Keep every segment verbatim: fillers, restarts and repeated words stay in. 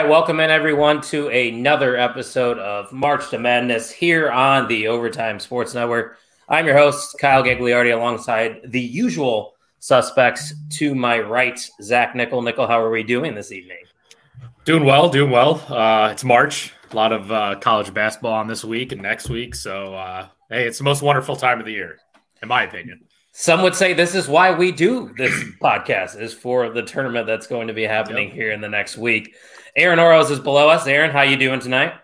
right, welcome in everyone to another episode of March to Madness here on the Overtime Sports Network. I'm your host, Kyle Gagliardi, alongside the usual suspects to my right, Zach Nickel. Nickel, how are we doing this evening? Doing well, doing well. Uh, it's March. A lot of uh, college basketball on this week and next week. So, uh, hey, it's the most wonderful time of the year, in my opinion. Some would say this is why we do this podcast, is for the tournament that's going to be happening yep. here in the next week. Aaron Oros is below us. Aaron, how you doing tonight?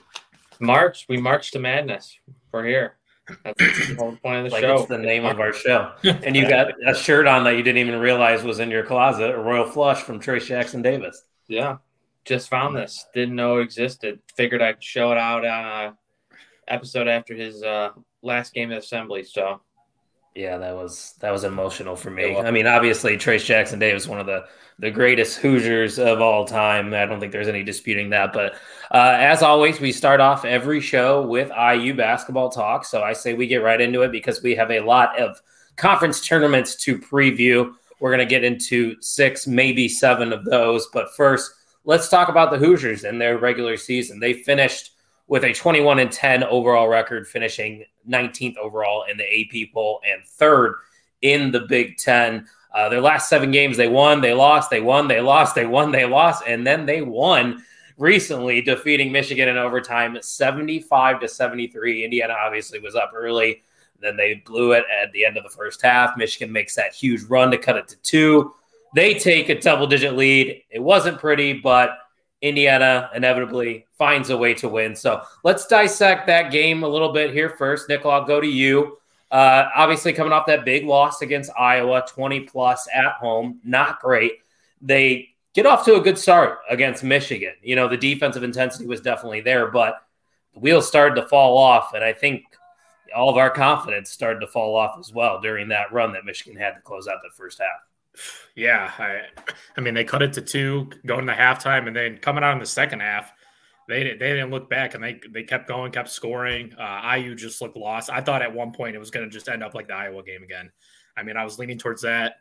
March. We march to madness. We're here. That's the whole point of the like show. It's the name of our show. And you got a shirt on that you didn't even realize was in your closet, a Royal Flush from Trayce Jackson Davis. Yeah. Just found this. Didn't know it existed. Figured I'd show it out on a episode after his uh, last game of Assembly. So, yeah, that was that was emotional for me. I mean, obviously, Trayce Jackson Davis, one of the, the greatest Hoosiers of all time. I don't think there's any disputing that. But uh, as always, we start off every show with I U basketball talk. So I say we get right into it because we have a lot of conference tournaments to preview. We're going to get into six, maybe seven of those. But first, let's talk about the Hoosiers and their regular season. They finished with a twenty-one and ten overall record, finishing nineteenth overall in the A P poll and third in the Big Ten. Uh, their last seven games, they won, they lost, they won, they lost, they won, they lost, and then they won recently, defeating Michigan in overtime, seventy-five to seventy-three. Indiana obviously was up early. Then they blew it at the end of the first half. Michigan makes that huge run to cut it to two. They take a double-digit lead. It wasn't pretty, but Indiana inevitably finds a way to win. So let's dissect that game a little bit here first. Nickel, I'll go to you. Uh, obviously, coming off that big loss against Iowa, twenty plus at home, not great. They get off to a good start against Michigan. You know, the defensive intensity was definitely there, but the wheels started to fall off, and I think all of our confidence started to fall off as well during that run that Michigan had to close out the first half. Yeah, I, I mean, they cut it to two going to halftime, and then coming out in the second half, they they didn't look back, and they they kept going, kept scoring. Uh, I U just looked lost. I thought at one point it was going to just end up like the Iowa game again. I mean, I was leaning towards that,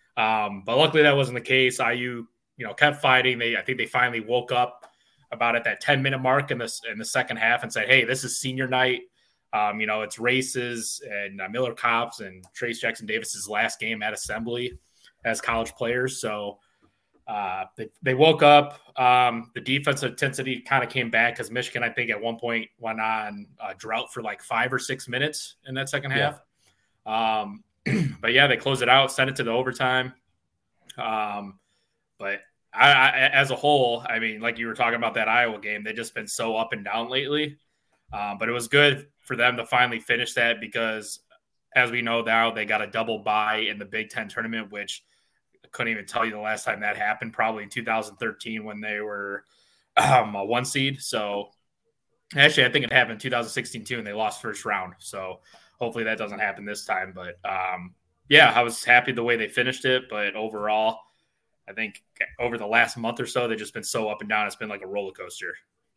um, but luckily that wasn't the case. I U, you know, kept fighting. They I think they finally woke up about at that ten minute mark in the in the second half and said, "Hey, this is senior night. Um, you know, it's Race's and uh, Miller Kopp's and Trayce Jackson Davis's last game at Assembly as college players." So uh, they, they woke up. Um, the defensive intensity kind of came back because Michigan, I think, at one point went on a drought for like five or six minutes in that second half. Yeah. Um, but, yeah, they closed it out, sent it to the overtime. Um, but I, I, as a whole, I mean, like you were talking about that Iowa game, they've just been so up and down lately. Um, but it was good for them to finally finish that because, as we know now, they got a double bye in the Big Ten tournament, which I couldn't even tell you the last time that happened, probably in two thousand thirteen when they were um, a one seed. So actually, I think it happened in two thousand sixteen too, and they lost first round. So hopefully that doesn't happen this time. But um, yeah, I was happy the way they finished it. But overall, I think over the last month or so, they've just been so up and down. It's been like a roller coaster.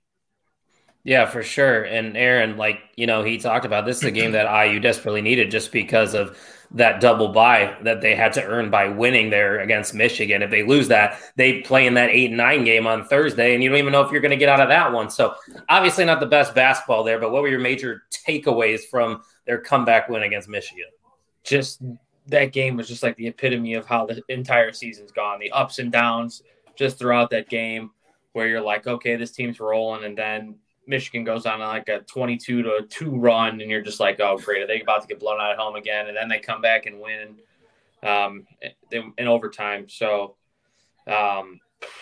Yeah, for sure. And Aaron, like, you know, he talked about this is a game that I U desperately needed just because of that double bye that they had to earn by winning there against Michigan. If they lose that, they play in that eight and nine game on Thursday, and you don't even know if you're going to get out of that one. So obviously not the best basketball there, but what were your major takeaways from their comeback win against Michigan? Just that game was just like the epitome of how the entire season's gone. The ups and downs just throughout that game where you're like, okay, this team's rolling, and then Michigan goes on like a twenty-two to two run, and you're just like, oh, great, are they about to get blown out at home again? And then they come back and win um, in, in overtime. So um,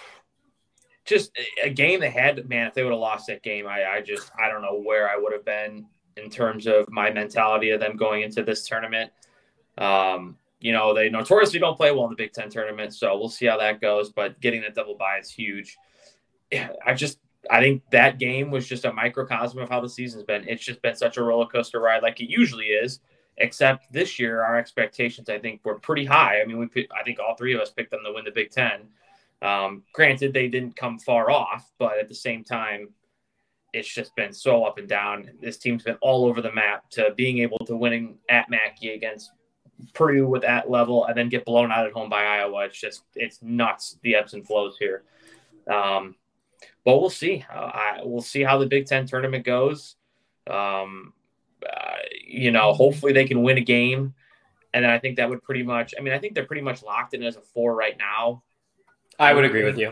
just a game they had, man, if they would have lost that game, I, I just, I don't know where I would have been in terms of my mentality of them going into this tournament. Um, you know, they notoriously don't play well in the Big Ten tournament, so we'll see how that goes. But getting that double bye is huge. I just, I think that game was just a microcosm of how the season's been. It's just been such a roller coaster ride like it usually is, except this year our expectations, I think, were pretty high. I mean, we I think all three of us picked them to win the Big Ten. Um, granted, they didn't come far off, but at the same time, it's just been so up and down. This team's been all over the map to being able to winning at Mackey against Purdue with that level and then get blown out at home by Iowa. It's just, it's nuts, the ebbs and flows here. Um, but we'll see. Uh, I, we'll see how the Big Ten tournament goes. Um, uh, you know, hopefully they can win a game. And then I think that would pretty much, I mean, I think they're pretty much locked in as a four right now. I would agree with you.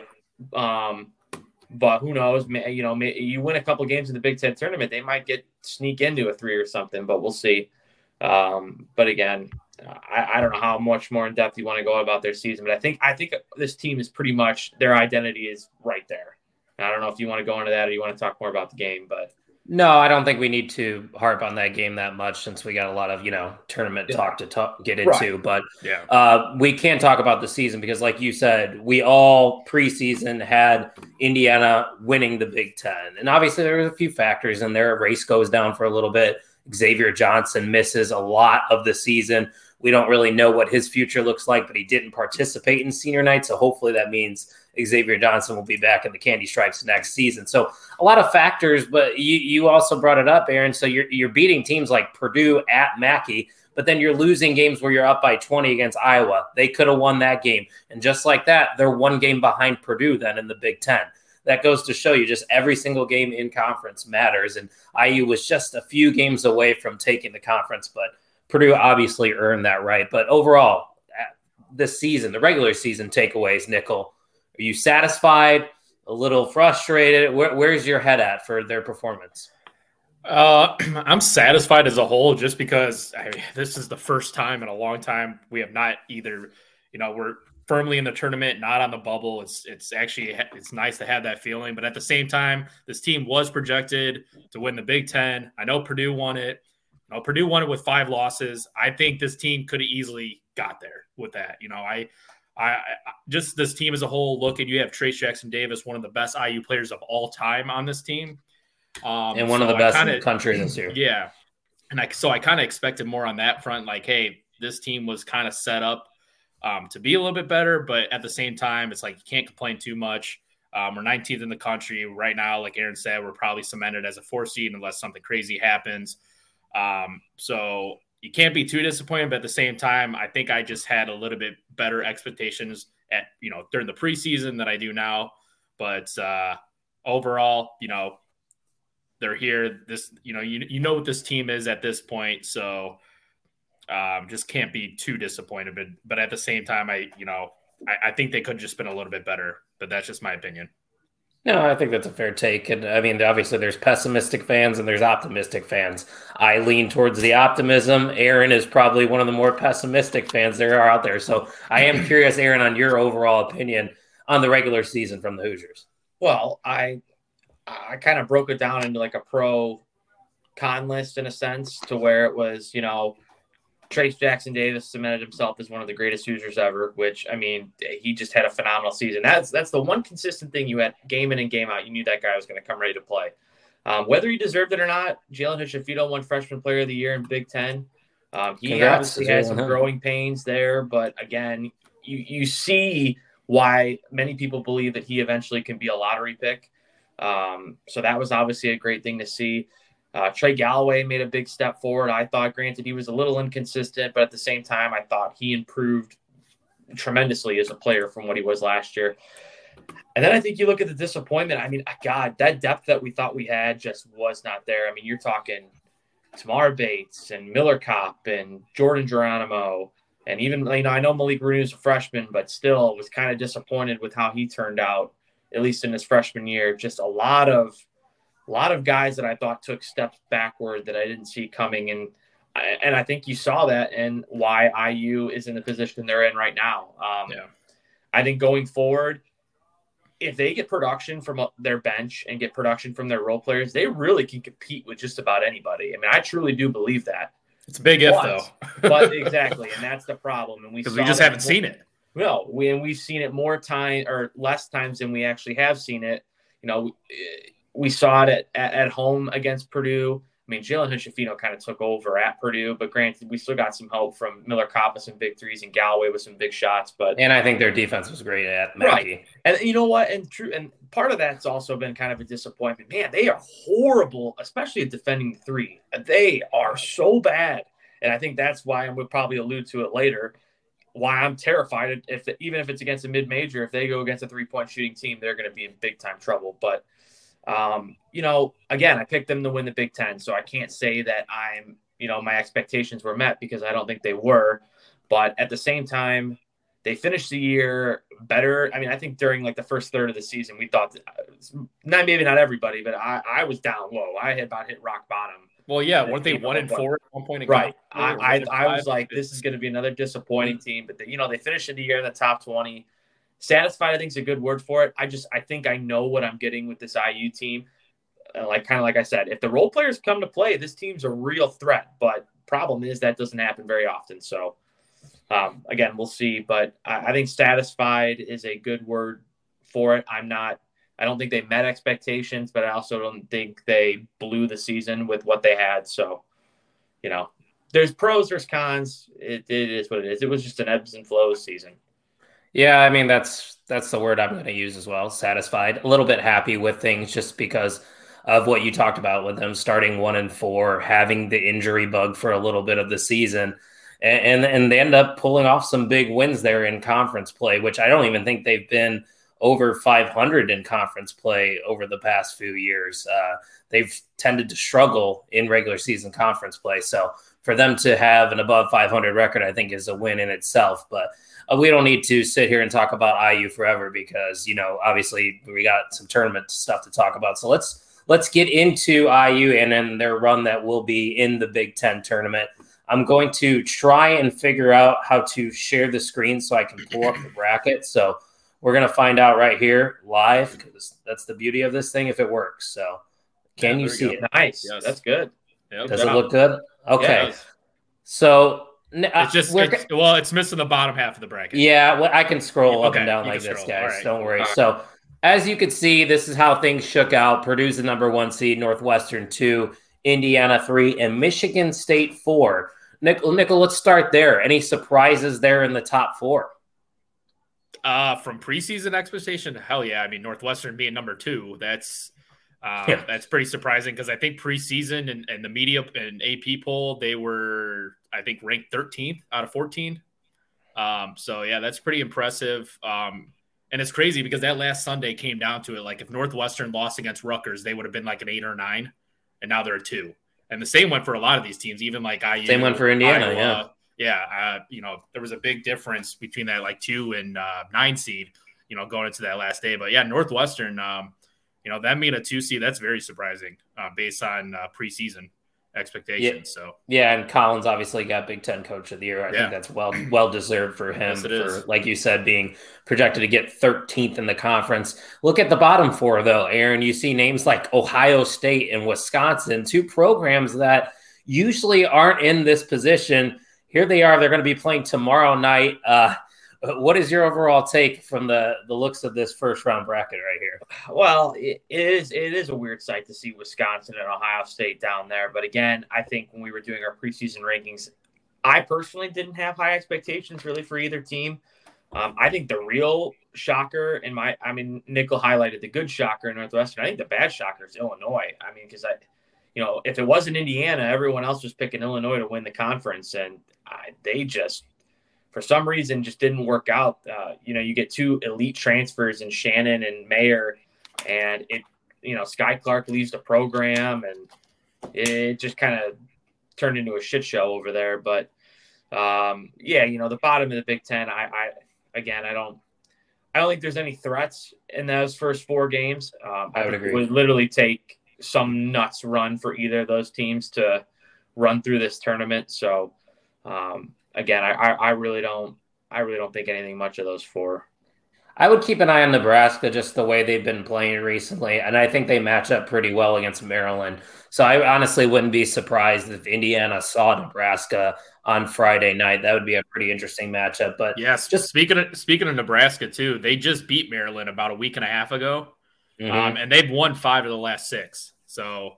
Um, but who knows? You know, you win a couple games in the Big Ten tournament, they might get sneak into a three or something, but we'll see. Um, but again, I, I don't know how much more in depth you want to go about their season, but I think I think this team is pretty much, their identity is right there. I don't know if you want to go into that or you want to talk more about the game, but no, I don't think we need to harp on that game that much since we got a lot of, you know, tournament yeah. talk to talk, get into. Right. But yeah. uh, we can't talk about the season because, like you said, we all preseason had Indiana winning the Big Ten. And obviously there were a few factors in there. A race goes down for a little bit. Xavier Johnson misses a lot of the season. We don't really know what his future looks like, but he didn't participate in senior night. So hopefully that means Xavier Johnson will be back in the Candy Stripes next season. So a lot of factors, but you you also brought it up, Aaron. So you're you're beating teams like Purdue at Mackey, but then you're losing games where you're up by twenty against Iowa. They could have won that game. And just like that, they're one game behind Purdue then in the Big Ten. That goes to show you just every single game in conference matters. And I U was just a few games away from taking the conference, but Purdue obviously earned that right. But overall, this season, the regular season takeaways, Nickel, are you satisfied, a little frustrated? Where, where's your head at for their performance? Uh, I'm satisfied as a whole just because I mean, this is the first time in a long time we have not either, you know, we're firmly in the tournament, not on the bubble. It's it's actually it's nice to have that feeling. But at the same time, this team was projected to win the Big Ten. I know Purdue won it. You know, Purdue won it with five losses. I think this team could have easily got there with that. You know, I – I, I just this team as a whole, look, and you have Trayce Jackson-Davis, one of the best I U players of all time on this team. Um, and one so of the best kinda, in the country this year. Yeah. And I, so I kind of expected more on that front. Like, hey, this team was kind of set up um, to be a little bit better, but at the same time, it's like you can't complain too much. Um, we're nineteenth in the country right now. Like Aaron said, we're probably cemented as a four seed unless something crazy happens. Um, so you can't be too disappointed, but at the same time, I think I just had a little bit better expectations at, you know, during the preseason than I do now. But uh, overall, you know, they're here. This, you know, you, you know what this team is at this point. So um, just can't be too disappointed. But, but at the same time, I, you know, I, I think they could have just been a little bit better, but that's just my opinion. No, I think that's a fair take. And I mean, obviously there's pessimistic fans and there's optimistic fans. I lean towards the optimism. Aaron is probably one of the more pessimistic fans there are out there. So I am curious, Aaron, on your overall opinion on the regular season from the Hoosiers. Well, I I kind of broke it down into like a pro con list in a sense to where it was, you know, Trayce Jackson-Davis cemented himself as one of the greatest Hoosiers ever, which, I mean, he just had a phenomenal season. That's that's the one consistent thing you had game in and game out. You knew that guy was going to come ready to play. Um, whether he deserved it or not, Jalen Hood-Schifino won Freshman Player of the Year in Big Ten. Um, he Congrats obviously has some growing pains there, but again, you, you see why many people believe that he eventually can be a lottery pick. Um, so that was obviously a great thing to see. Uh, Trey Galloway made a big step forward. I thought, granted, he was a little inconsistent, but at the same time, I thought he improved tremendously as a player from what he was last year. And then I think you look at the disappointment. I mean, God, that depth that we thought we had just was not there. I mean, you're talking Tamar Bates and Miller Kopp and Jordan Geronimo. And even, you know, I know Malik Renew is a freshman, but still was kind of disappointed with how he turned out, at least in his freshman year. Just a lot of A lot of guys that I thought took steps backward that I didn't see coming. And and I think you saw that and why I U is in the position they're in right now. Um, yeah. I think going forward, if they get production from their bench and get production from their role players, they really can compete with just about anybody. I mean, I truly do believe that. It's a big if, but, though. But exactly, and that's the problem. And we because we just haven't more, seen it. No, we and we've seen it more time or less times than we actually have seen it. You know. We saw it at, at, at home against Purdue. I mean, Jalen Hood-Schifino kind of took over at Purdue, but granted, we still got some help from Miller Kopp with some big threes and Galloway with some big shots. But and I think their defense was great at Mackey. Right. And you know what? And true, and part of that's also been kind of a disappointment. Man, they are horrible, especially at defending the three. They are so bad, and I think that's why, and we'll probably allude to it later. why I'm terrified if the, even if it's against a mid-major, if they go against a three-point shooting team, they're going to be in big-time trouble. But, um, you know, again, I picked them to win the Big Ten, so I can't say that I'm, you know, my expectations were met because I don't think they were. But at the same time, they finished the year better. I mean, I think during like the first third of the season, we thought that, not maybe not everybody, but I, I was down low. I had about hit rock bottom. Well, yeah, weren't they one and four at one point? Right. I, I, I was like, this is going to be another disappointing team, but they, you know, they finished the year in the top twenty. Satisfied, I think, is a good word for it. I just, I think I know what I'm getting with this I U team. Uh, like kind of like I said, if the role players come to play, this team's a real threat. But problem is that doesn't happen very often. So um, again, we'll see. But I, I think satisfied is a good word for it. I'm not. I don't think they met expectations, but I also don't think they blew the season with what they had. So, you know, there's pros, there's cons. It, it is what it is. It was just an ebbs and flows season. Yeah, I mean, that's that's the word I'm going to use as well. Satisfied, a little bit happy with things just because of what you talked about with them starting one and four, having the injury bug for a little bit of the season. And, and, and they end up pulling off some big wins there in conference play, which I don't even think they've been over five hundred in conference play over the past few years. Uh, they've tended to struggle in regular season conference play. So for them to have an above five hundred record, I think is a win in itself. But uh, we don't need to sit here and talk about I U forever because, you know, obviously we got some tournament stuff to talk about. So let's, let's get into I U and then their run that will be in the Big Ten tournament. I'm going to try and figure out how to share the screen so I can pull up the bracket. So we're going to find out right here live because that's the beauty of this thing if it works. So can yeah, you see go. it? Nice. Yes. That's good. Yep. Does it look good? Okay. So uh, it's just, it's, well, it's missing the bottom half of the bracket. Yeah. Well, I can scroll okay, up and down like this, scroll. guys. Right. Don't worry. Right. So as you can see, this is how things shook out. Purdue's the number one seed, Northwestern two, Indiana three, and Michigan State four. Nickel, Nickel, let's start there. Any surprises there in the top four? Uh, from preseason expectation, hell yeah. I mean, Northwestern being number two, that's uh, yeah. that's pretty surprising because I think preseason and, and the media and A P poll, they were, I think, ranked thirteenth out of fourteen. Um, so, yeah, that's pretty impressive. Um, and it's crazy because that last Sunday came down to it. Like, if Northwestern lost against Rutgers, they would have been like an eight or nine, and now they're a two. And the same went for a lot of these teams, even like I U. Same one for Indiana, Iowa. yeah. Yeah, uh, you know, there was a big difference between that like two and uh, nine seed, you know, going into that last day. But yeah, Northwestern, um, you know, that being a two seed, that's very surprising uh, based on uh, preseason expectations. Yeah. So yeah, and Collins obviously got Big Ten Coach of the Year. I yeah. think that's well well deserved for him. Yes, it for, is. Like you said, being projected to get thirteenth in the conference. Look at the bottom four, though, Aaron. You see names like Ohio State and Wisconsin, two programs that usually aren't in this position. Here they are. They're going to be playing tomorrow night. Uh, what is your overall take from the, the looks of this first round bracket right here? Well, it is it is a weird sight to see Wisconsin and Ohio State down there. But again, I think when we were doing our preseason rankings, I personally didn't have high expectations really for either team. Um, I think the real shocker in my, I mean, Nickel highlighted the good shocker in Northwestern. I think the bad shocker is Illinois. I mean, because I, you know, if it wasn't Indiana, everyone else was picking Illinois to win the conference, and I, they just, for some reason, just didn't work out. Uh, you know, you get two elite transfers in Shannon and Mayer, and it, you know, Sky Clark leaves the program, and it just kind of turned into a shit show over there. But um, yeah, you know, the bottom of the Big Ten, I, I again, I don't, I don't think there's any threats in those first four games. Um, I would agree. It would literally take some nuts run for either of those teams to run through this tournament. So um, again, I, I, I really don't, I really don't think anything much of those four. I would keep an eye on Nebraska, just the way they've been playing recently. And I think they match up pretty well against Maryland. So I honestly wouldn't be surprised if Indiana saw Nebraska on Friday night. That would be a pretty interesting matchup. But yes, just speaking of, speaking of Nebraska too, they just beat Maryland about a week and a half ago. Mm-hmm. Um, and they've won five of the last six. So,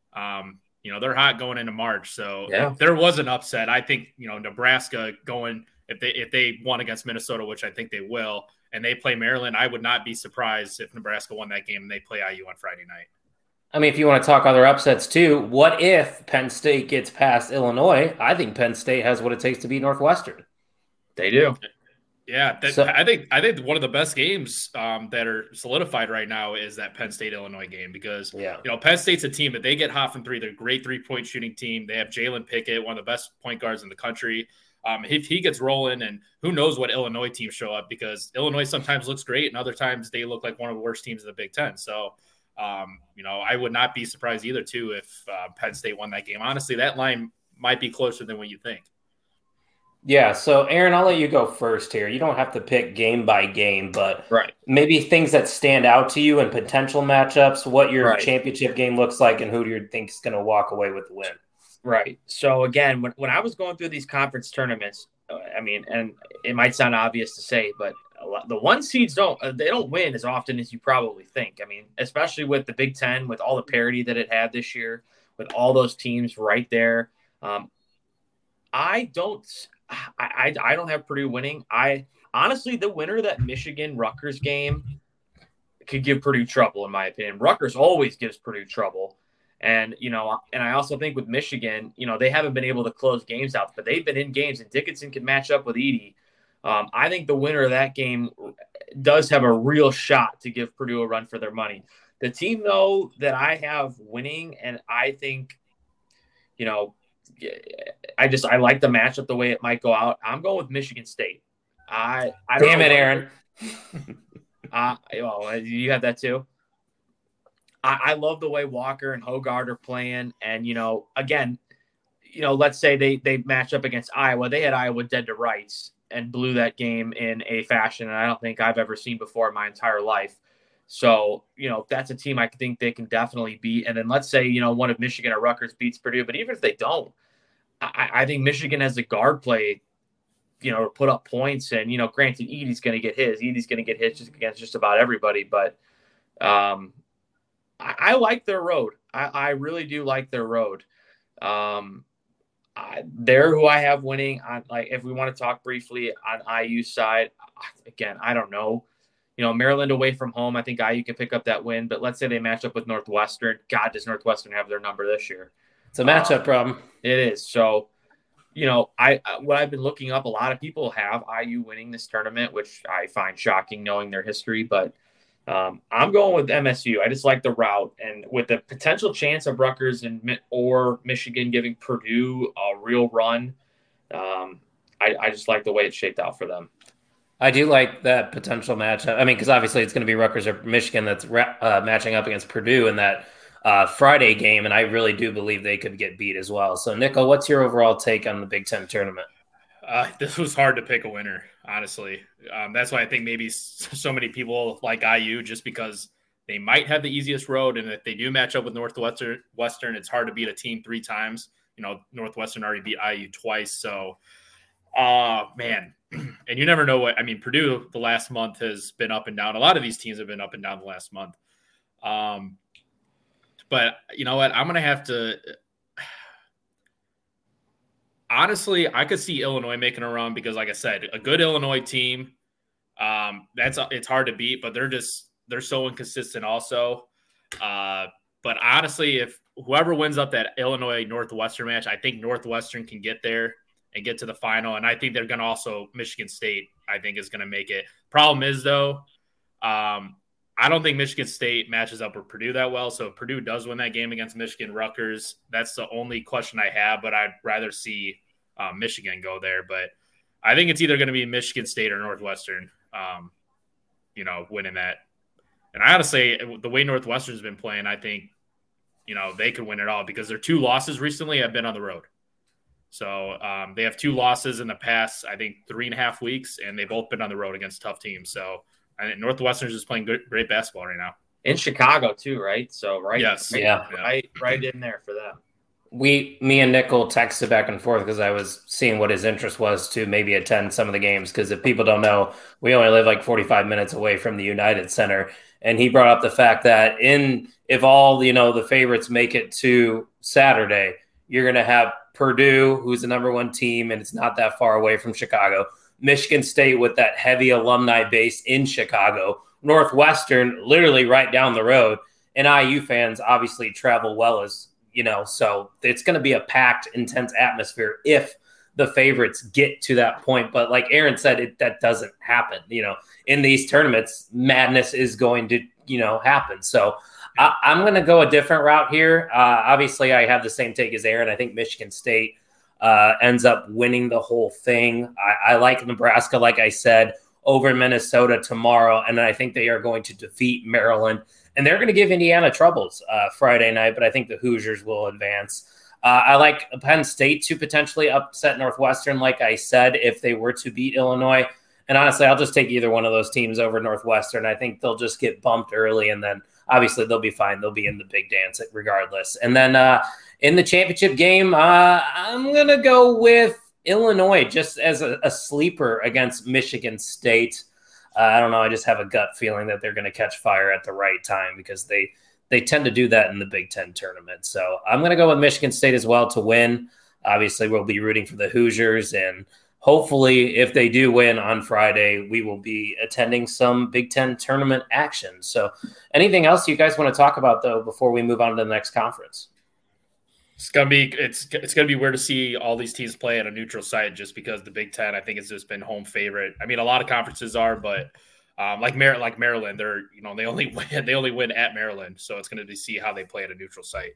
um, you know, they're hot going into March. So yeah. if there was an upset, I think, you know, Nebraska going, if they, if they won against Minnesota, which I think they will, and they play Maryland, I would not be surprised if Nebraska won that game and they play I U on Friday night. I mean, if you want to talk other upsets too, what if Penn State gets past Illinois? I think Penn State has what it takes to beat Northwestern. They do. Yeah, that, so, I think I think one of the best games um, that are solidified right now is that Penn State Illinois game because yeah. you know Penn State's a team that they get hot from three. They're a great three point shooting team. They have Jalen Pickett, one of the best point guards in the country. Um, if he gets rolling, and who knows what Illinois teams show up because Illinois sometimes looks great and other times they look like one of the worst teams in the Big Ten. So um, you know I would not be surprised either too if uh, Penn State won that game. Honestly, that line might be closer than what you think. Yeah, so Aaron, I'll let you go first here. You don't have to pick game by game, but right. maybe things that stand out to you and potential matchups, what your right. championship game looks like, and who do you think is going to walk away with the win. Right. So, again, when, when I was going through these conference tournaments, I mean, and it might sound obvious to say, but a lot, the one seeds don't they don't win as often as you probably think. I mean, especially with the Big Ten, with all the parity that it had this year, with all those teams right there. Um, I don't – I, I I don't have Purdue winning. I honestly, the winner of that Michigan Rutgers game could give Purdue trouble, in my opinion. Rutgers always gives Purdue trouble, and you know, and I also think with Michigan, you know, they haven't been able to close games out, but they've been in games, and Dickinson can match up with Edey. Um, I think the winner of that game does have a real shot to give Purdue a run for their money. The team, though, that I have winning, and I think, you know. I just I like the matchup the way it might go out. I'm going with Michigan State. I, I damn it, Aaron. uh, oh, you have that too. I, I love the way Walker and Hogard are playing, and you know, again, you know, let's say they they match up against Iowa. They had Iowa dead to rights and blew that game in a fashion, and I don't think I've ever seen before in my entire life. So, you know, that's a team I think they can definitely beat. And then let's say, you know, one of Michigan or Rutgers beats Purdue, but even if they don't, I, I think Michigan has the guard play, you know, to put up points. And, you know, granted, Edey's going to get his. Edey's going to get hits against just about everybody. But um, I, I like their road. I, I really do like their road. Um, I, they're who I have winning. On, like, if we want to talk briefly on I U's side, again, I don't know. You know, Maryland away from home, I think I U can pick up that win. But let's say they match up with Northwestern. God, does Northwestern have their number this year? It's a matchup um, problem. It is. So, you know, I what I've been looking up, a lot of people have I U winning this tournament, which I find shocking knowing their history. But um, I'm going with M S U. I just like the route. And with the potential chance of Rutgers and or Michigan giving Purdue a real run, um, I, I just like the way it's shaped out for them. I do like that potential matchup. I mean, because obviously it's going to be Rutgers or Michigan that's uh, matching up against Purdue in that uh, Friday game, and I really do believe they could get beat as well. So, Nico, what's your overall take on the Big Ten tournament? Uh, this was hard to pick a winner, honestly. Um, that's why I think maybe so many people like I U, just because they might have the easiest road, and if they do match up with Northwestern, Western, it's hard to beat a team three times. You know, Northwestern already beat I U twice, so uh, man. And you never know what – I mean, Purdue the last month has been up and down. A lot of these teams have been up and down the last month. Um, but you know what? I'm going to have to – honestly, I could see Illinois making a run because, like I said, a good Illinois team, um, that's it's hard to beat, but they're just – they're so inconsistent also. Uh, but honestly, if whoever wins up that Illinois-Northwestern match, I think Northwestern can get there and get to the final. And I think they're going to also – Michigan State, I think, is going to make it. Problem is, though, um, I don't think Michigan State matches up with Purdue that well. So if Purdue does win that game against Michigan Rutgers, that's the only question I have. But I'd rather see um, Michigan go there. But I think it's either going to be Michigan State or Northwestern, um, you know, winning that. And I honestly, the way Northwestern's been playing, I think, you know, they could win it all because their two losses recently have been on the road. So um, they have two losses in the past, I think, three and a half weeks, and they've both been on the road against tough teams. So I think Northwestern's just playing good, great basketball right now. In Chicago, too, right? So, right. Yes. Right, yeah. Right, right in there for them. We, me and Nickel texted back and forth because I was seeing what his interest was to maybe attend some of the games. Because if people don't know, we only live like forty-five minutes away from the United Center. And he brought up the fact that in if all, you know, the favorites make it to Saturday, you're going to have Purdue, who's the number one team, and it's not that far away from Chicago. Michigan State with that heavy alumni base in Chicago. Northwestern, literally right down the road. And I U fans obviously travel well as, you know, so it's going to be a packed, intense atmosphere if the favorites get to that point. But like Aaron said, it, that doesn't happen. You know, in these tournaments, madness is going to, you know, happen. So I, I'm going to go a different route here. Uh, obviously, I have the same take as Aaron. I think Michigan State uh, ends up winning the whole thing. I, I like Nebraska, like I said, over Minnesota tomorrow, and I think they are going to defeat Maryland. And they're going to give Indiana troubles uh, Friday night, but I think the Hoosiers will advance. Uh, I like Penn State to potentially upset Northwestern, like I said, if they were to beat Illinois. And honestly, I'll just take either one of those teams over Northwestern. I think they'll just get bumped early, and then obviously they'll be fine. They'll be in the big dance regardless. And then uh, in the championship game, uh, I'm going to go with Illinois just as a, a sleeper against Michigan State. Uh, I don't know. I just have a gut feeling that they're going to catch fire at the right time because they they tend to do that in the Big Ten tournament. So I'm going to go with Michigan State as well to win. Obviously, we'll be rooting for the Hoosiers, and hopefully, if they do win on Friday, we will be attending some Big Ten tournament action. So anything else you guys want to talk about, though, before we move on to the next conference? It's gonna be it's it's gonna be weird to see all these teams play at a neutral site just because the Big Ten I think has just been home favorite. I mean, a lot of conferences are, but um, like Mar- like Maryland, they're you know they only win they only win at Maryland, so it's gonna be see how they play at a neutral site.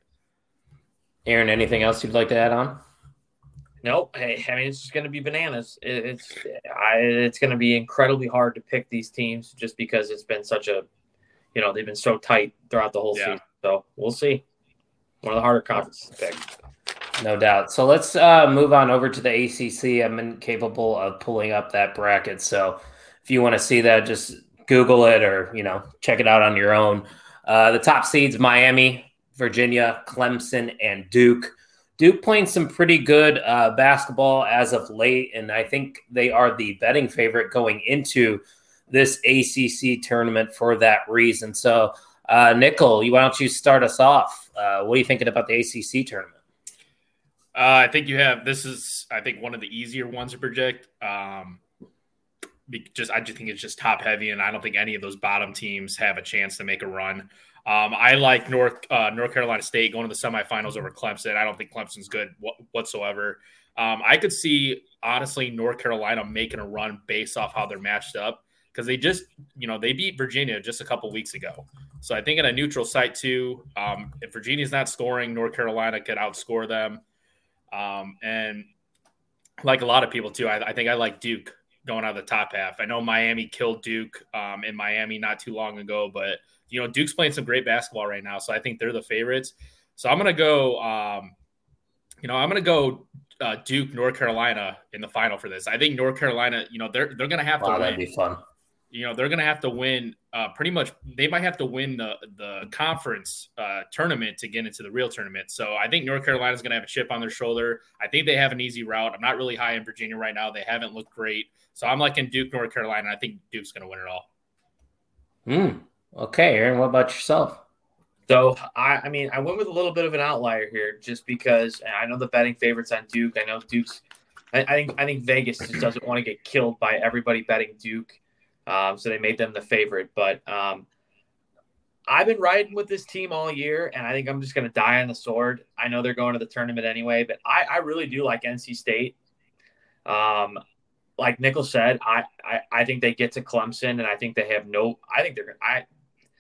Aaron, anything else you'd like to add on? Nope. Hey, I mean, it's just going to be bananas. It, it's I, it's going to be incredibly hard to pick these teams just because it's been such a, you know, they've been so tight throughout the whole yeah. season. So we'll see. One of the harder conferences to pick. No doubt. So let's uh, move on over to the A C C. I'm incapable of pulling up that bracket. So if you want to see that, just Google it or, you know, check it out on your own. Uh, the top seeds, Miami, Virginia, Clemson, and Duke. Duke playing some pretty good uh, basketball as of late, and I think they are the betting favorite going into this A C C tournament for that reason. So, uh, Nickel, why don't you start us off? Uh, what are you thinking about the A C C tournament? Uh, I think you have – this is, I think, one of the easier ones to project. Um, just I just think it's just top-heavy, and I don't think any of those bottom teams have a chance to make a run. Um, I like North uh, North Carolina State going to the semifinals over Clemson. I don't think Clemson's good wh- whatsoever. Um, I could see, honestly, North Carolina making a run based off how they're matched up because they just, you know, they beat Virginia just a couple weeks ago. So I think in a neutral site too, um, if Virginia's not scoring, North Carolina could outscore them. Um, and like a lot of people too, I, I think I like Duke going out of the top half. I know Miami killed Duke um, in Miami not too long ago, but you know, Duke's playing some great basketball right now, so I think they're the favorites. So I'm going to go, um, you know, I'm going to go uh, Duke, North Carolina in the final for this. I think North Carolina, you know, they're they're going to have wow, to win. That'd be fun. You know, they're going to have to win uh, pretty much. They might have to win the the conference uh, tournament to get into the real tournament. So I think North Carolina is going to have a chip on their shoulder. I think they have an easy route. I'm not really high in Virginia right now. They haven't looked great. So I'm liking Duke, North Carolina. I think Duke's going to win it all. Hmm. Okay, Aaron, what about yourself? So, I, I mean, I went with a little bit of an outlier here just because I know the betting favorites on Duke. I know Duke's – I think I think Vegas just doesn't want to get killed by everybody betting Duke, um, so they made them the favorite. But um, I've been riding with this team all year, and I think I'm just going to die on the sword. I know they're going to the tournament anyway, but I, I really do like N C State. Um Like Nickel said, I, I, I think they get to Clemson, and I think they have no – I think they're – I.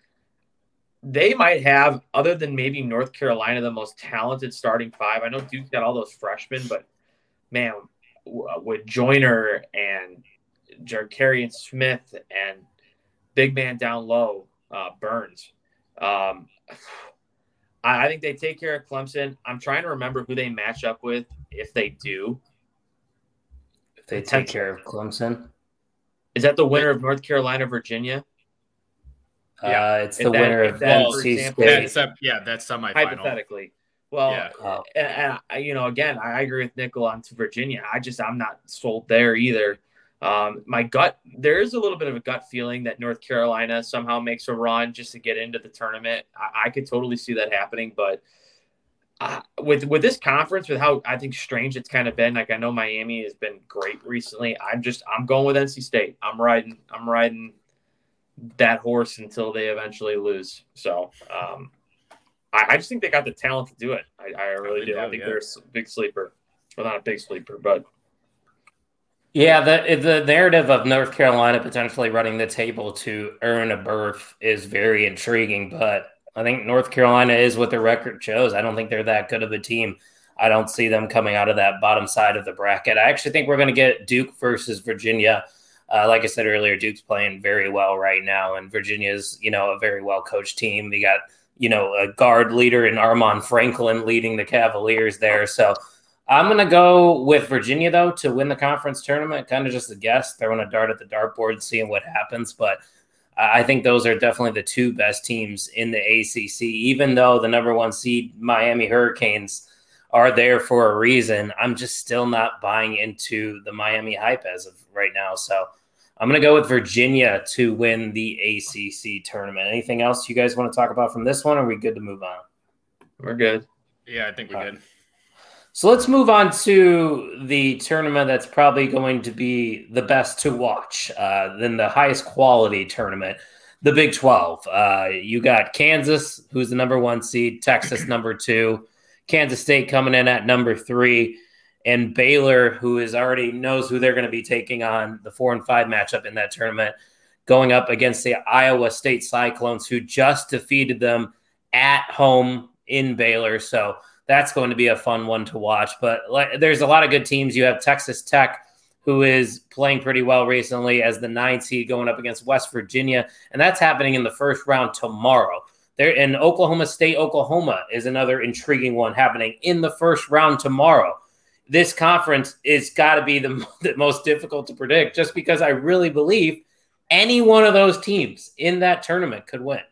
They might have, other than maybe North Carolina, the most talented starting five. I know Duke's got all those freshmen, but, man, with Joyner and Jarkarian Smith and big man down low, uh, Burns, um, I, I think they take care of Clemson. I'm trying to remember who they match up with if they do. If they take care of Clemson. Is that the winner of North Carolina, Virginia? Yeah, uh, it's the that, winner of N C State. That's, yeah, that's semifinal. Hypothetically. Well, yeah. oh. and, and, you know, again, I agree with Nickel on Virginia. I just, I'm not sold there either. Um, my gut, there is a little bit of a gut feeling that North Carolina somehow makes a run just to get into the tournament. I, I could totally see that happening, but uh, with with this conference, with how I think strange it's kind of been, like I know Miami has been great recently. I'm just, I'm going with N C State. I'm riding, I'm riding that horse until they eventually lose. So um, I, I just think they got the talent to do it. I, I really do. I think yeah. they're a big sleeper. Well, not a big sleeper, but Yeah, the the narrative of North Carolina potentially running the table to earn a berth is very intriguing, but I think North Carolina is what their record shows. I don't think they're that good of a team. I don't see them coming out of that bottom side of the bracket. I actually think we're going to get Duke versus Virginia. Uh, like I said earlier, Duke's playing very well right now, and Virginia's, you know, a very well coached team. We got, you know, a guard leader in Armand Franklin leading the Cavaliers there. So I'm going to go with Virginia, though, to win the conference tournament. Kind of just a guess, throwing a dart at the dartboard, seeing what happens. But I think those are definitely the two best teams in the A C C, even though the number one seed Miami Hurricanes are there for a reason. I'm just still not buying into the Miami hype as of right now. So I'm going to go with Virginia to win the A C C tournament. Anything else you guys want to talk about from this one? Or are we good to move on? We're good. Yeah, I think we're good. So let's move on to the tournament that's probably going to be the best to watch, uh, then the highest quality tournament, the Big twelve. Uh, you got Kansas, who's the number one seed, Texas number two, Kansas State coming in at number three, and Baylor, who is already knows who they're going to be taking on the four and five matchup in that tournament, going up against the Iowa State Cyclones, who just defeated them at home in Baylor. So that's going to be a fun one to watch. But there's a lot of good teams. You have Texas Tech, who is playing pretty well recently as the nine seed going up against West Virginia. And that's happening in the first round tomorrow. There in Oklahoma State, Oklahoma is another intriguing one happening in the first round tomorrow. This conference is got to be the, the most difficult to predict, just because I really believe any one of those teams in that tournament could win.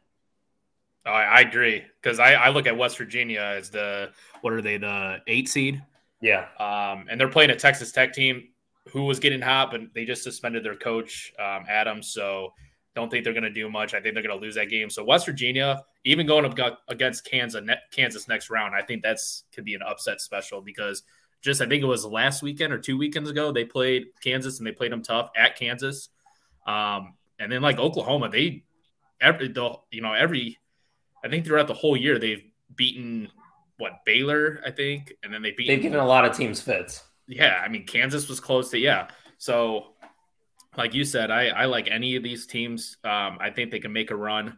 Oh, I agree, because I, I look at West Virginia as the, what are they, the eight seed? Yeah. Um, and they're playing a Texas Tech team who was getting hot, but they just suspended their coach, um, Adams. So don't think they're going to do much. I think they're going to lose that game. So West Virginia, even going up against Kansas, Kansas next round, I think that's could be an upset special, because just I think it was last weekend or two weekends ago, they played Kansas and they played them tough at Kansas. Um, and then like Oklahoma, they every the you know every I think throughout the whole year they've beaten what Baylor, I think, and then they beat. They've given a lot of teams fits. Yeah, I mean Kansas was close to yeah. So like you said, I, I like any of these teams. Um, I think they can make a run.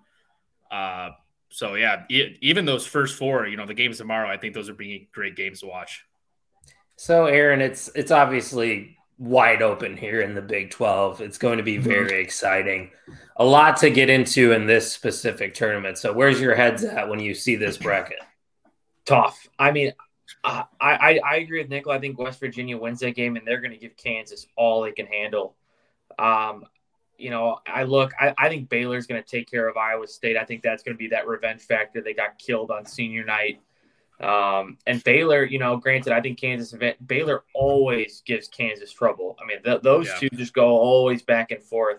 Uh, so yeah, it, even those first four, you know, the games tomorrow, I think those are being great games to watch. So, Aaron, it's it's obviously wide open here in the Big twelve. It's going to be very mm-hmm. exciting. A lot to get into in this specific tournament. So where's your heads at when you see this bracket? Tough. I mean, I, I, I agree with Nickel. I think West Virginia wins that game, and they're going to give Kansas all they can handle. Um, you know, I look, I, I think Baylor's going to take care of Iowa State. I think that's going to be that revenge factor. They got killed on senior night. Um, and Baylor, you know, granted, I think Kansas, Baylor always gives Kansas trouble. I mean, th- those yeah. two just go always back and forth.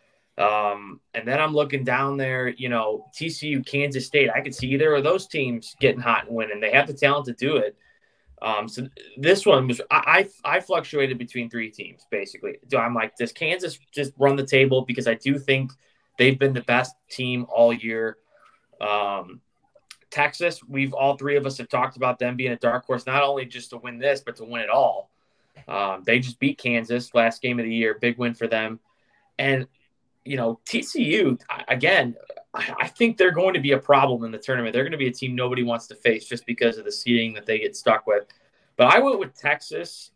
Um, and then I'm looking down there, you know, T C U, Kansas State. I could see either of those teams getting hot and winning. They have the talent to do it. Um, so this one was, I, I, I fluctuated between three teams, basically. So I'm like, does Kansas just run the table? Because I do think they've been the best team all year. Um, Texas, we've all three of us have talked about them being a dark horse, not only just to win this, but to win it all. Um, they just beat Kansas last game of the year. Big win for them. And, you know, T C U, again, I think they're going to be a problem in the tournament. They're going to be a team nobody wants to face just because of the seeding that they get stuck with. But I went with Texas.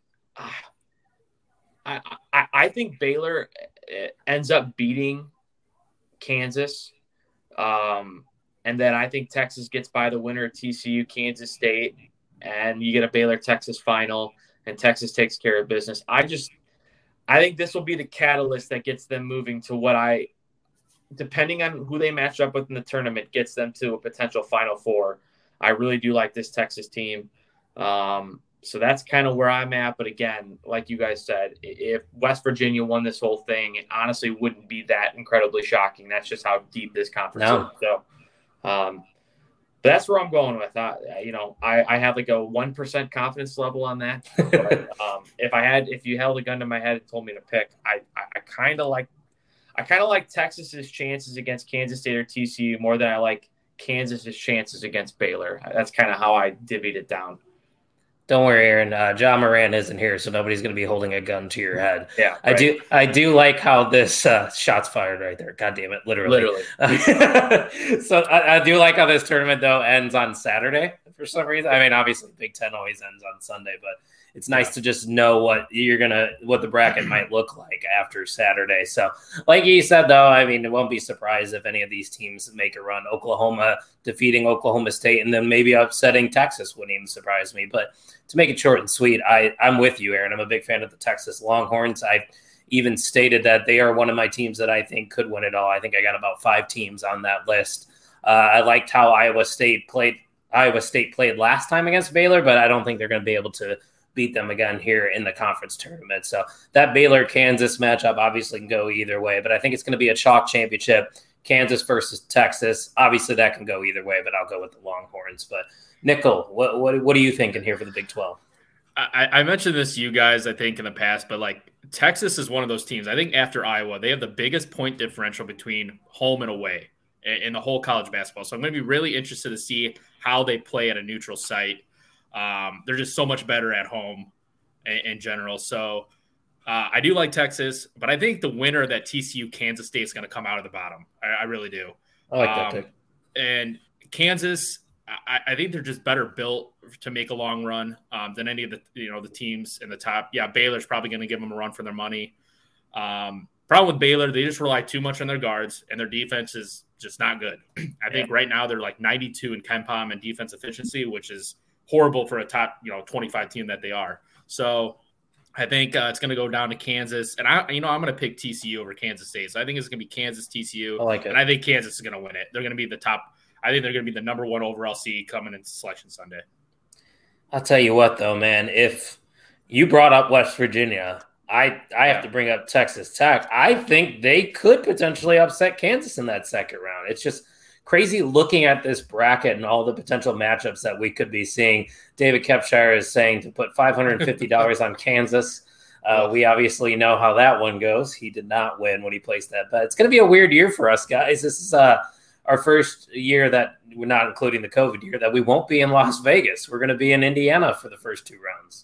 I, I, I think Baylor ends up beating Kansas. Um, and then I think Texas gets by the winner of T C U, Kansas State, and you get a Baylor-Texas final, and Texas takes care of business. I just – I think this will be the catalyst that gets them moving to what I – depending on who they match up with in the tournament, gets them to a potential Final Four. I really do like this Texas team. Um, so that's kind of where I'm at. But again, like you guys said, if West Virginia won this whole thing, it honestly wouldn't be that incredibly shocking. That's just how deep this conference no. is. So um, but that's where I'm going with that. You know, I, I have like a one percent confidence level on that. But, um, if I had, if you held a gun to my head and told me to pick, I, I, I kind of like, I kind of like Texas's chances against Kansas State or T C U more than I like Kansas's chances against Baylor. That's kind of how I divvied it down. Don't worry, Aaron. Uh, John Moran isn't here, so nobody's going to be holding a gun to your head. Yeah, I right. do. I do like how this uh, shots fired right there. God damn it, literally. Literally. So I, I do like how this tournament though ends on Saturday for some reason. I mean, obviously, Big Ten always ends on Sunday, but it's nice yeah. to just know what you're gonna, what the bracket might look like after Saturday. So, like you said, though, I mean, it won't be surprised if any of these teams make a run. Oklahoma defeating Oklahoma State and then maybe upsetting Texas wouldn't even surprise me. But to make it short and sweet, I, I'm with you, Aaron. I'm a big fan of the Texas Longhorns. I've even stated that they are one of my teams that I think could win it all. I think I got about five teams on that list. Uh, I liked how Iowa State played. Iowa State played last time against Baylor, but I don't think they're going to be able to beat them again here in the conference tournament. So that Baylor-Kansas matchup obviously can go either way, but I think it's going to be a chalk championship, Kansas versus Texas. Obviously that can go either way, but I'll go with the Longhorns. But Nickel, what what, what are you thinking here for the Big twelve? I, I mentioned this to you guys, I think, in the past, but like Texas is one of those teams. I think after Iowa, they have the biggest point differential between home and away in, in the whole college basketball. So I'm going to be really interested to see how they play at a neutral site. Um, they're just so much better at home in, in general. So uh, I do like Texas, but I think the winner of that T C U Kansas State is going to come out of the bottom. I, I really do. I like that um, pick. And Kansas, I, I think they're just better built to make a long run um, than any of the you know the teams in the top. Yeah, Baylor's probably going to give them a run for their money. Um, problem with Baylor, they just rely too much on their guards, and their defense is just not good. I think yeah. right now they're like ninety-two in KenPom and defense efficiency, which is horrible for a top, you know, twenty-five team that they are. So I think uh, it's going to go down to Kansas. And, I, you know, I'm going to pick T C U over Kansas State. So I think it's going to be Kansas, T C U. I like it. And I think Kansas is going to win it. They're going to be the top. I think they're going to be the number one overall seed coming into Selection Sunday. I'll tell you what, though, man, if you brought up West Virginia, I, I have yeah. to bring up Texas Tech. I think they could potentially upset Kansas in that second round. It's just crazy looking at this bracket and all the potential matchups that we could be seeing. David Kepshire is saying to put five hundred fifty dollars on Kansas. Uh, we obviously know how that one goes. He did not win when he placed that bet. It's going to be a weird year for us, guys. This is uh, our first year that we're not including the COVID year that we won't be in Las Vegas. We're going to be in Indiana for the first two rounds.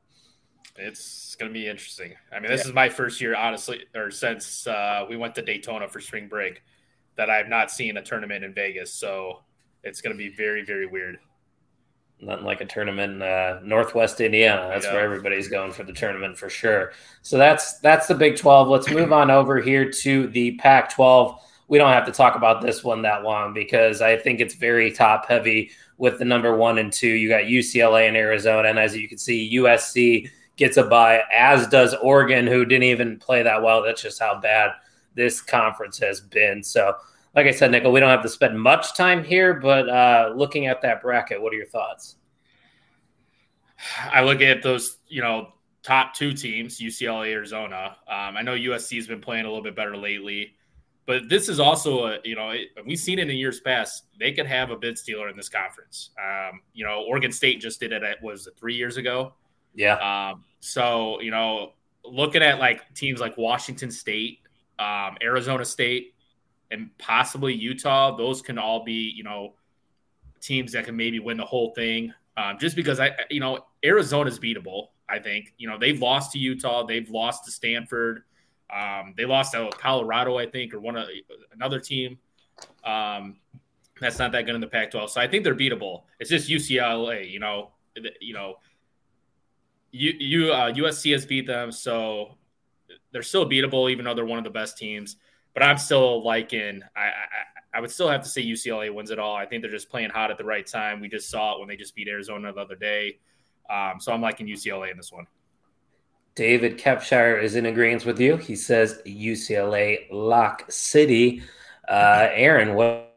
It's going to be interesting. I mean, this yeah. is my first year, honestly, or since uh, we went to Daytona for spring break, that I've not seen a tournament in Vegas. So it's going to be very, very weird. Nothing like a tournament in uh, Northwest Indiana. That's where everybody's going for the tournament for sure. So that's that's the Big twelve. Let's move on over here to the Pac twelve. We don't have to talk about this one that long because I think it's very top heavy with the number one and two. You got U C L A and Arizona. And as you can see, U S C gets a bye, as does Oregon, who didn't even play that well. That's just how bad this conference has been. So, like I said, Nickel, we don't have to spend much time here, but uh, looking at that bracket, what are your thoughts? I look at those, you know, top two teams, U C L A, Arizona. Um, I know U S C has been playing a little bit better lately, but this is also a, you know, it, we've seen it in years past. They could have a bid stealer in this conference. Um, you know, Oregon State just did it at, was it three years ago? Yeah. Um, so, you know, looking at like teams like Washington State, um, Arizona State, and possibly Utah, those can all be, you know, teams that can maybe win the whole thing. Um, just because I, you know, Arizona's beatable. I think, you know, they've lost to Utah, they've lost to Stanford, um, they lost to Colorado, I think, or one of another team. Um, that's not that good in the Pac twelve. So I think they're beatable. It's just U C L A, you know, you know, you, you uh, U S C has beat them, so they're still beatable, even though they're one of the best teams. But I'm still liking I, I I would still have to say U C L A wins it all. I think they're just playing hot at the right time. We just saw it when they just beat Arizona the other day. Um, so I'm liking U C L A in this one. David Kepshire is in agreement with you. He says U C L A Lock City. Uh, Aaron, what?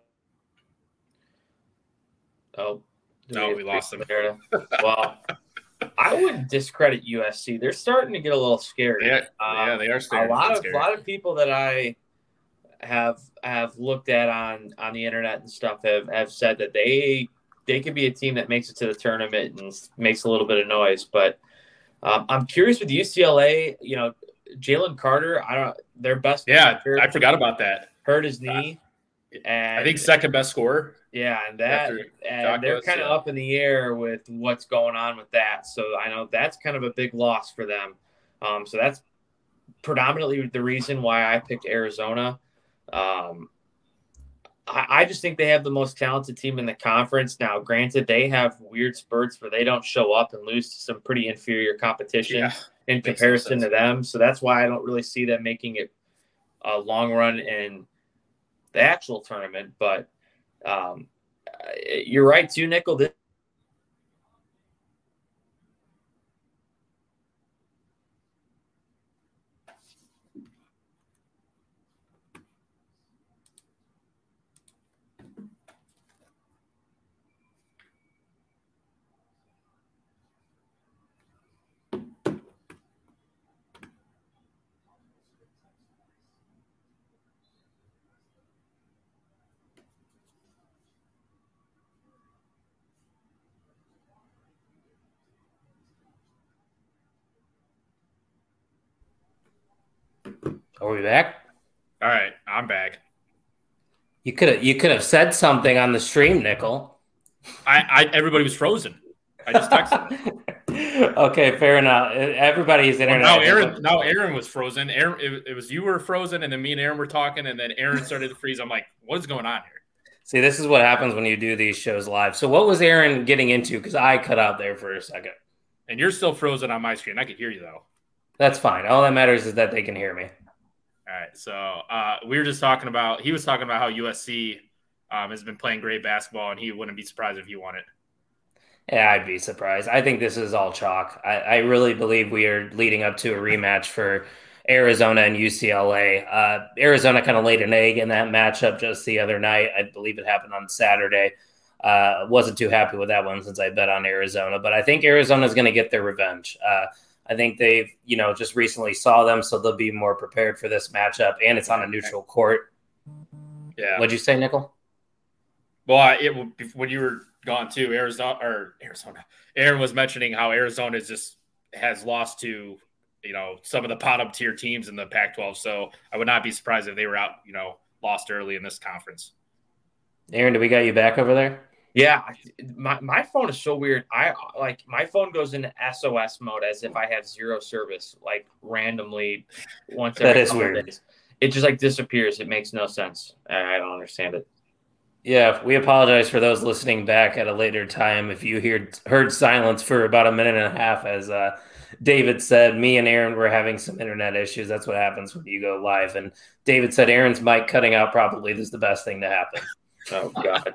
Oh, no, we lost him. Well, I wouldn't discredit U S C. They're starting to get a little scary. Yeah, um, yeah they are starting a lot to get of scary. A lot of people that I have have looked at on, on the internet and stuff have, have said that they they could be a team that makes it to the tournament and makes a little bit of noise. But um, I'm curious with U C L A. You know, Jalen Carter. I don't. Their best. Yeah, I forgot about that. Hurt his knee. Uh, and I think second best scorer. Yeah, and that and they're kind of yeah. up in the air with what's going on with that. So I know that's kind of a big loss for them. Um, so that's predominantly the reason why I picked Arizona. Um, I, I just think they have the most talented team in the conference. Now, granted, they have weird spurts where they don't show up and lose to some pretty inferior competition yeah, in comparison to them. So that's why I don't really see them making it a long run in the actual tournament. But um, you're right, too, Nickel. This Are we back? All right, I'm back. You could have you could have said something on the stream, Nickel. I, I everybody was frozen. I just texted. Okay, fair enough. Everybody's internet. Well, now Aaron, now Aaron was frozen. Aaron, it, it was you were frozen, and then me and Aaron were talking, and then Aaron started to freeze. I'm like, what is going on here? See, this is what happens when you do these shows live. So, what was Aaron getting into? Because I cut out there for a second. And you're still frozen on my screen. I can hear you though. That's fine. All that matters is that they can hear me. All right, so uh, we were just talking about – he was talking about how U S C um, has been playing great basketball, and he wouldn't be surprised if he won it. Yeah, I'd be surprised. I think this is all chalk. I, I really believe we are leading up to a rematch for Arizona and U C L A. Uh, Arizona kind of laid an egg in that matchup just the other night. I believe it happened on Saturday. Uh, wasn't too happy with that one since I bet on Arizona, but I think Arizona is going to get their revenge. Uh, I think they've, you know, just recently saw them, so they'll be more prepared for this matchup, and it's on a neutral court. Yeah. What'd you say, Nickel? Well, I, it when you were gone too, Arizona or Arizona, Aaron was mentioning how Arizona just has lost to, you know, some of the bottom tier teams in the Pac twelve. So I would not be surprised if they were out, you know, lost early in this conference. Aaron, do we got you back over there? Yeah, my, my phone is so weird. I like my phone goes into S O S mode as if I have zero service, like randomly once every that is couple weird. days. It just like disappears. It makes no sense. I don't understand it. Yeah, we apologize for those listening back at a later time. If you heard heard silence for about a minute and a half, as uh, David said, me and Aaron were having some internet issues. That's what happens when you go live. And David said Aaron's mic cutting out probably is the best thing to happen. Oh God.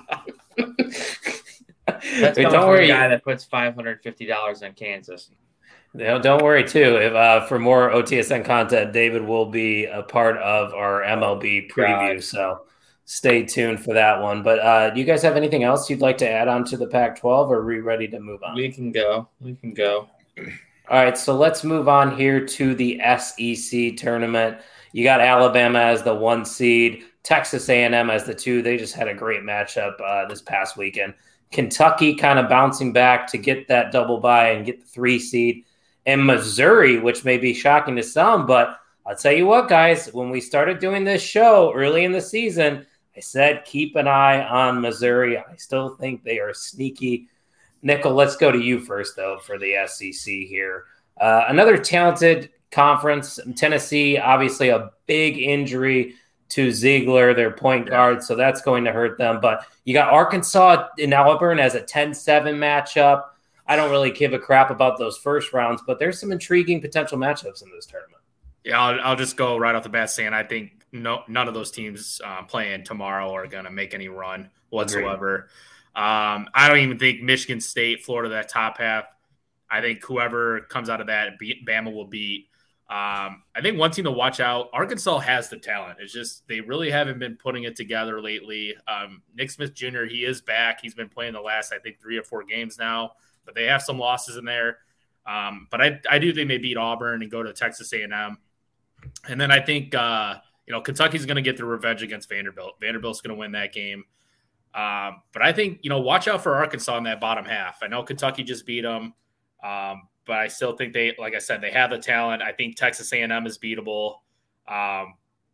That's Wait, don't worry, the guy that puts five hundred fifty dollars on Kansas. You know, don't worry too. If uh, for more O T S N content, David will be a part of our M L B preview. God. So stay tuned for that one. But uh, do you guys have anything else you'd like to add on to the Pac twelve, or are we ready to move on? We can go. We can go. All right, so let's move on here to the S E C tournament. You got Alabama as the one seed, Texas A and M as the two. They just had a great matchup uh, this past weekend. Kentucky kind of bouncing back to get that double bye and get the three seed. And Missouri, which may be shocking to some, but I'll tell you what, guys, when we started doing this show early in the season, I said keep an eye on Missouri. I still think they are sneaky. Nickel, let's go to you first, though, for the S E C here. Uh, another talented conference. Tennessee, obviously a big injury to Ziegler, their point guard, so that's going to hurt them. But you got Arkansas and Auburn as a ten seven matchup. I don't really give a crap about those first rounds, but there's some intriguing potential matchups in this tournament. Yeah, I'll, I'll just go right off the bat saying I think no, none of those teams um, playing tomorrow are going to make any run whatsoever. Um, I don't even think Michigan State, Florida, that top half. I think whoever comes out of that, Bama will beat. Um, I think one team to watch out, Arkansas has the talent. It's just they really haven't been putting it together lately. Um, Nick Smith Junior, he is back. He's been playing the last, I think, three or four games now, but they have some losses in there. Um, but I, I do think they beat Auburn and go to Texas A and M. And then I think, uh, you know, Kentucky's going to get their revenge against Vanderbilt. Vanderbilt's going to win that game. Um, but I think, you know, watch out for Arkansas in that bottom half. I know Kentucky just beat them. Um, but I still think they, like I said, they have the talent. I think Texas A and M is beatable. Um,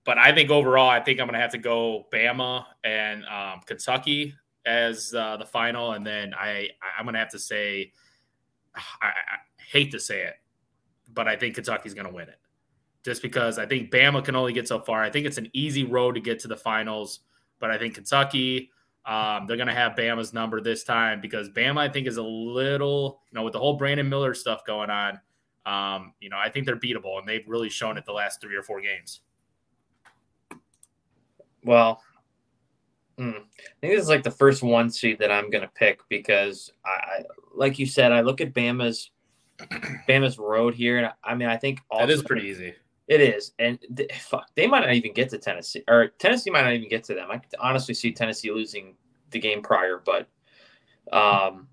but I think overall, I think I'm going to have to go Bama and um, Kentucky as uh, the final. And then I, I'm going to have to say, I, I hate to say it, but I think Kentucky's going to win it. Just because I think Bama can only get so far. I think it's an easy road to get to the finals, but I think Kentucky, um, they're going to have Bama's number this time because Bama, I think, is a little, you know, with the whole Brandon Miller stuff going on, um, you know, I think they're beatable, and they've really shown it the last three or four games. Well, hmm, I think this is like the first one seed that I'm going to pick because, I, like you said, I look at Bama's Bama's road here, and I mean, I think also, that is pretty easy. It is, and th- fuck, they might not even get to Tennessee, or Tennessee might not even get to them. I could honestly see Tennessee losing the game prior, but, um,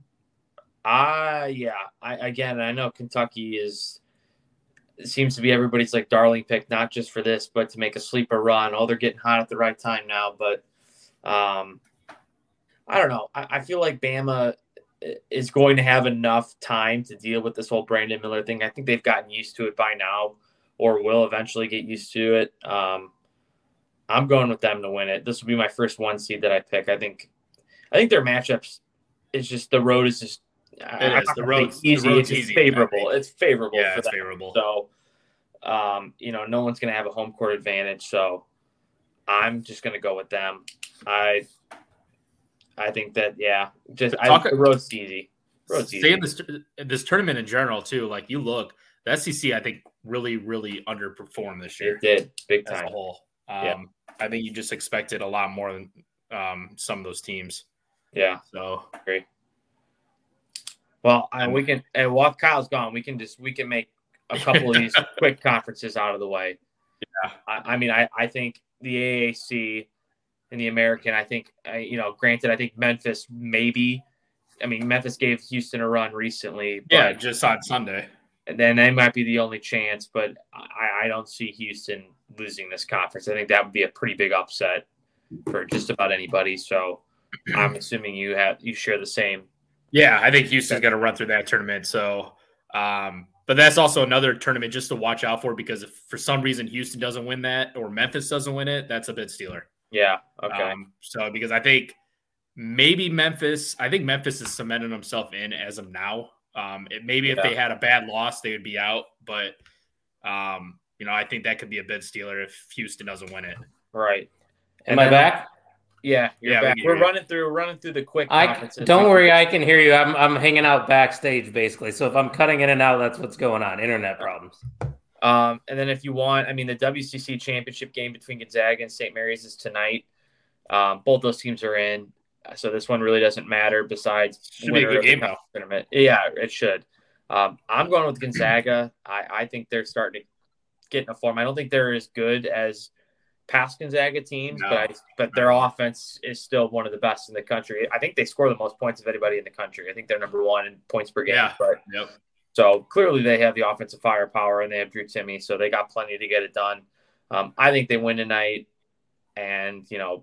I yeah, I again, I know Kentucky is seems to be everybody's like darling pick, not just for this, but to make a sleeper run. Oh, they're getting hot at the right time now, but, um, I don't know. I, I feel like Bama is going to have enough time to deal with this whole Brandon Miller thing. I think they've gotten used to it by now, or will eventually get used to it. Um, I'm going with them to win it. This will be my first one seed that I pick. I think, I think their matchups is just the road is just it is. The road's easy. The road's it's easy, favorable. It's favorable. Yeah, for it's them. favorable. So, um, you know, no one's going to have a home court advantage. So, I'm just going to go with them. I, I think that yeah, just I, the road's easy. Road's easy. Saying this this tournament in general too, like you look. The S E C, I think, really, really underperformed this year. It did, big time. As a whole. Um, yeah. I think you just expected a lot more than um, some of those teams. Yeah. So, agree. Well, I, we can, and while Kyle's gone, we can just, we can make a couple of these quick conferences out of the way. Yeah. I, I mean, I, I think the A A C and the American, I think, I, you know, granted, I think Memphis maybe, I mean, Memphis gave Houston a run recently. But, yeah, just on Sunday. And then they might be the only chance, but I, I don't see Houston losing this conference. I think that would be a pretty big upset for just about anybody. So I'm assuming you have you share the same. Yeah, I think Houston's going to run through that tournament. So, um, but that's also another tournament just to watch out for because if for some reason Houston doesn't win that or Memphis doesn't win it, that's a bit stealer. Yeah. Okay. Um, so because I think maybe Memphis, I think Memphis is cementing himself in as of now. Um, it, maybe yeah. if they had a bad loss, they would be out. But, um, you know, I think that could be a bid stealer if Houston doesn't win it. Right. Am and I then, back? Yeah, you're yeah, back. We We're you. running through running through the quick I, conferences. Don't worry, I can hear you. I'm I'm hanging out backstage basically. So if I'm cutting in and out, that's what's going on. Internet problems. Um, and then if you want, I mean, the W C C championship game between Gonzaga and Saint Mary's is tonight. Um, both those teams are in. So this one really doesn't matter besides should be a good game though. Tournament. Yeah, it should. Um, I'm going with Gonzaga. I, I think they're starting to get in a form. I don't think they're as good as past Gonzaga teams, no. but I, but their offense is still one of the best in the country. I think they score the most points of anybody in the country. I think they're number one in points per game. Yeah. But yep. So clearly they have the offensive firepower and they have Drew Timme, so they got plenty to get it done. Um, I think they win tonight, and you know.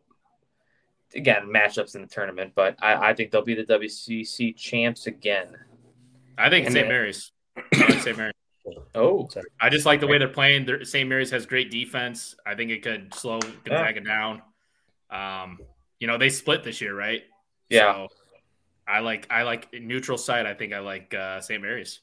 Again, matchups in the tournament, but I, I think they'll be the W C C champs again. I think Saint Mary's. I like Saint Mary's. Oh, I just like the way they're playing. Saint Mary's has great defense. I think it could slow Gonzaga yeah. down. Um, you know, they split this year, right? Yeah. So I like I like neutral site. I think I like uh, Saint Mary's.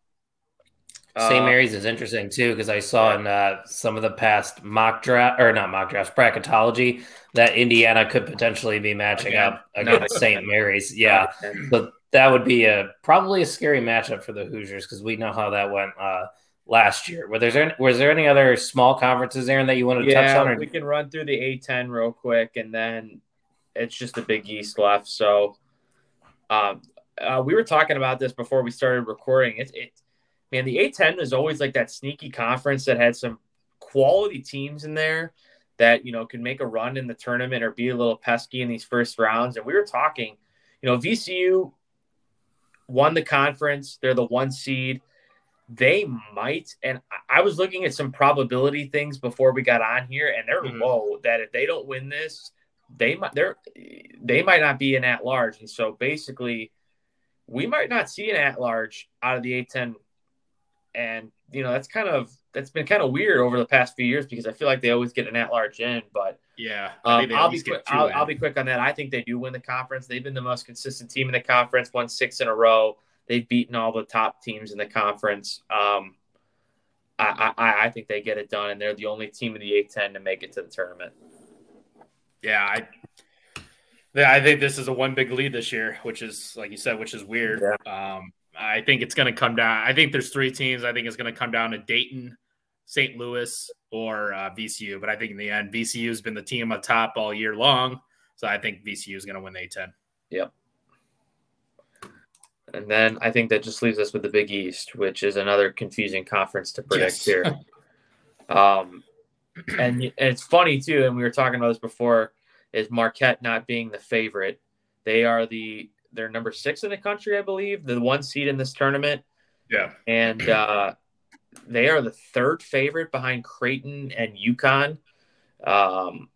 Saint Mary's is interesting too because I saw in uh, some of the past mock draft or not mock drafts bracketology that Indiana could potentially be matching Again, up against no, Saint Mary's. Yeah, but that would be a probably a scary matchup for the Hoosiers because we know how that went uh, last year. Were there was there any other small conferences, Aaron, that you wanted to yeah, touch on? Or? We can run through the A ten real quick, and then it's just the Big East left. So, um, uh, we were talking about this before we started recording. It's it. Man, the A ten is always like that sneaky conference that had some quality teams in there that, you know, can make a run in the tournament or be a little pesky in these first rounds. And we were talking, you know, V C U won the conference. They're the one seed. They might, and I was looking at some probability things before we got on here, and they're mm-hmm. low that if they don't win this, they might they're they might not be an at-large. And so basically we might not see an at-large out of the A ten. And, you know, that's kind of that's been kind of weird over the past few years because I feel like they always get an at-large in. But yeah, um, I'll be quick. I'll, I'll be quick on that. I think they do win the conference. They've been the most consistent team in the conference. Won six in a row. They've beaten all the top teams in the conference. Um, I, I I think they get it done, and they're the only team in the A ten to make it to the tournament. Yeah, I. Yeah, I think this is a one big lead this year, which is, like you said, which is weird. Yeah. Um, I think it's going to come down. I think there's three teams. I think it's going to come down to Dayton, Saint Louis, or uh, V C U. But I think in the end, V C U has been the team on top all year long. So I think V C U is going to win the A ten. Yep. And then I think that just leaves us with the Big East, which is another confusing conference to predict yes. here. Um, and, and it's funny, too, and we were talking about this before, is Marquette not being the favorite. They are the they're number six in the country, I believe, the one seed in this tournament. Yeah. And uh, they are the third favorite behind Creighton and UConn. Um,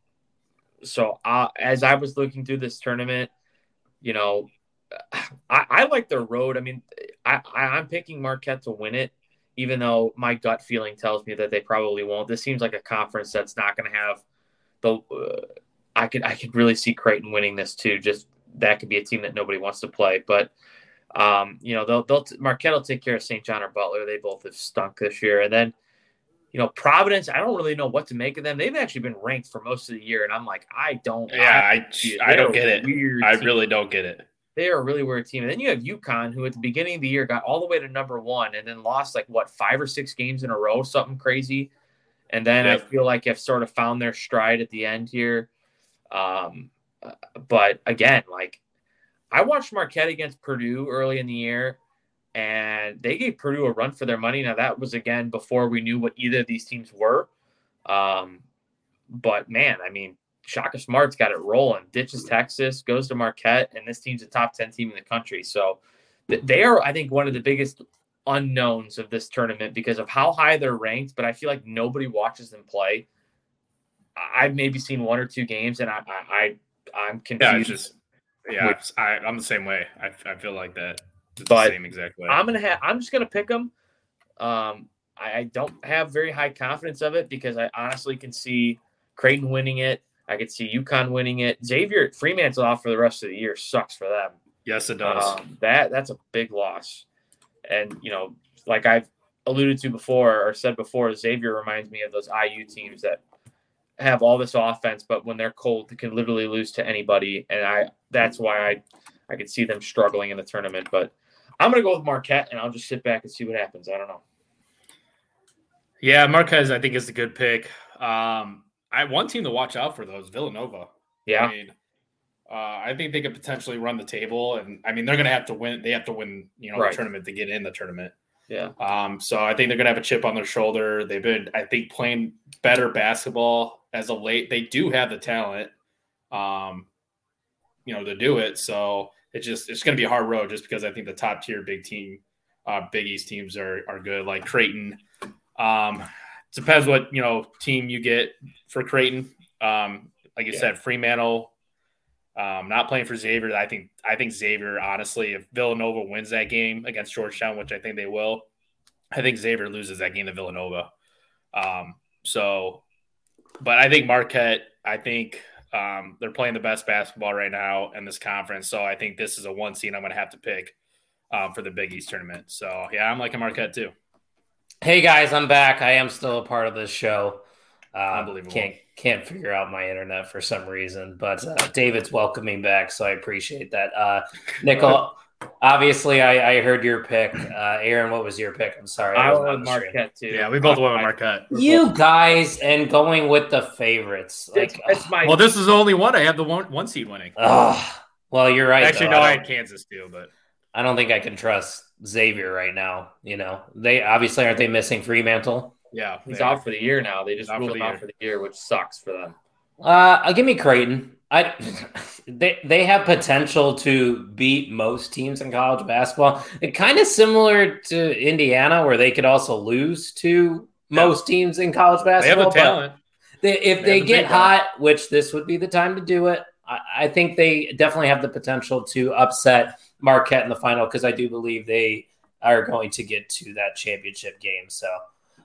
so uh, as I was looking through this tournament, you know, I, I like their road. I mean, I, I, I'm picking Marquette to win it, even though my gut feeling tells me that they probably won't. This seems like a conference that's not going to have the uh, – I could I could really see Creighton winning this too. Just that could be a team that nobody wants to play. But um, you know, they'll they'll Marquette will take care of Saint John or Butler. They both have stunk this year. And then, you know, Providence, I don't really know what to make of them. They've actually been ranked for most of the year, and I'm like, I don't. Yeah, I I, I don't get it. I team. really don't get it. They are a really weird team. And then you have UConn, who at the beginning of the year got all the way to number one, and then lost like what five or six games in a row, something crazy. And then yep. I feel like have sort of found their stride at the end here. Um, but again, like I watched Marquette against Purdue early in the year, and they gave Purdue a run for their money. Now that was again before we knew what either of these teams were. Um, but man, I mean, Shaka Smart's got it rolling. Ditches Texas, goes to Marquette, and this team's a top ten team in the country. So they are, I think, one of the biggest unknowns of this tournament because of how high they're ranked. But I feel like nobody watches them play. I've maybe seen one or two games, and I, I, I I'm confused. Yeah, just yeah, with, I, I'm the same way. I, I feel like that. It's but the same exact way. I'm gonna have. I'm just gonna pick them. Um, I, I don't have very high confidence of it because I honestly can see Creighton winning it. I could see UConn winning it. Xavier Fremantle's off for the rest of the year. Sucks for them. Yes, it does. Um, that that's a big loss, and you know, like I've alluded to before or said before, Xavier reminds me of those I U teams that have all this offense, but when they're cold, they can literally lose to anybody. And I, that's why I, I could see them struggling in the tournament, but I'm going to go with Marquette and I'll just sit back and see what happens. I don't know. Yeah. Marquez, I think is a good pick. Um, I one team to watch out for though is Villanova. Yeah. I mean, uh, I think they could potentially run the table, and I mean, they're going to have to win. They have to win, you know, right. the tournament to get in the tournament. Yeah. Um, so I think they're going to have a chip on their shoulder. They've been, I think, playing better basketball as of late. They do have the talent, um, you know, to do it. So it's just, it's going to be a hard road just because I think the top tier big team, uh, Big East teams are, are good. Like Creighton. Um, depends what, you know, team you get for Creighton. Um, like you yeah. said, Fremantle, um, not playing for Xavier. I think, I think Xavier, honestly, if Villanova wins that game against Georgetown, which I think they will, I think Xavier loses that game to Villanova. Um, so, but I think Marquette, I think um, they're playing the best basketball right now in this conference. So I think this is a one seed I'm going to have to pick um, for the Big East tournament. So yeah, I'm liking Marquette too. Hey guys, I'm back. I am still a part of this show. Uh, Unbelievable. Can't can't figure out my internet for some reason, but uh, David's welcoming back, so I appreciate that. Uh, Nickel, obviously, I, I heard your pick. Uh, Aaron, what was your pick? I'm sorry, I, I went with Marquette too. Yeah, we both went with Marquette. You guys, and going with the favorites. Like, it's, it's my. Well, this is the only one I have the one one seed winning. Oh, well, you're right. Actually, though. no, I, I had Kansas too, but I don't think I can trust Xavier right now. You know, they obviously aren't they missing Fremantle? Yeah, he's out for the year now. They just ruled him out for the year, which sucks for them. Uh, I'll give me Creighton. I they they have potential to beat most teams in college basketball. It kind of similar to Indiana, where they could also lose to yeah. most teams in college basketball. They have the talent. They, if they, they the get hot, which this would be the time to do it, I, I think they definitely have the potential to upset Marquette in the final because I do believe they are going to get to that championship game. So.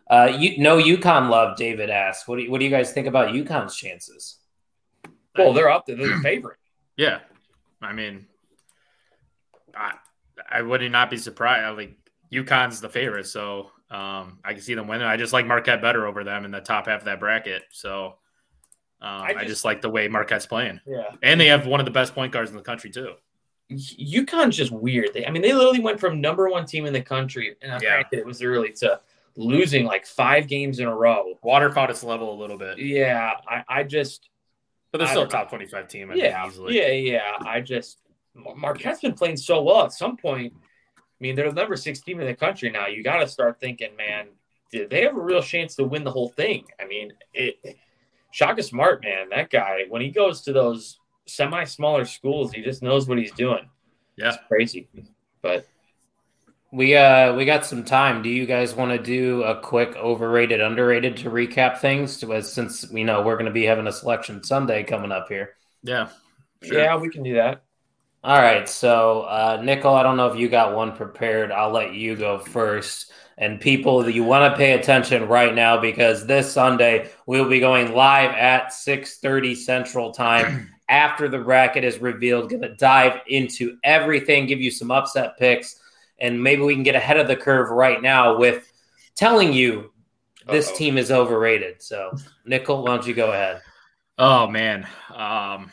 Uh, you no UConn love. David asks, "What do you, what do you guys think about UConn's chances?" Well, they're up there. They're the favorite. Yeah, I mean, I I would not be surprised. Like UConn's the favorite, so um, I can see them winning. I just like Marquette better over them in the top half of that bracket. So um, I, just, I just like the way Marquette's playing. Yeah, and they have one of the best point guards in the country too. UConn's just weird. They, I mean, they literally went from number one team in the country, and yeah. granted it was early, to losing like five games in a row. Water found its level a little bit. Yeah, I, I just. But they're still a top twenty-five team. I yeah, think, easily. yeah, yeah. I just Marquette's been playing so well. At some point, I mean, they're the number six team in the country now. You got to start thinking, man, did they have a real chance to win the whole thing? I mean, it. Shaka Smart, man, that guy, when he goes to those semi-smaller schools, he just knows what he's doing. Yeah, it's crazy. But we uh we got some time. Do you guys want to do a quick overrated, underrated to recap things? To, since we know we're going to be having a selection Sunday coming up here. Yeah, sure. Yeah, we can do that. All right, so uh, Nickel, I don't know if you got one prepared. I'll let you go first. And people, you want to pay attention right now because this Sunday we'll be going live at six thirty Central Time after the bracket is revealed. Going to dive into everything, give you some upset picks, and maybe we can get ahead of the curve right now with telling you this Uh-oh. team is overrated. So, Nickel, why don't you go ahead? Oh, man. Um,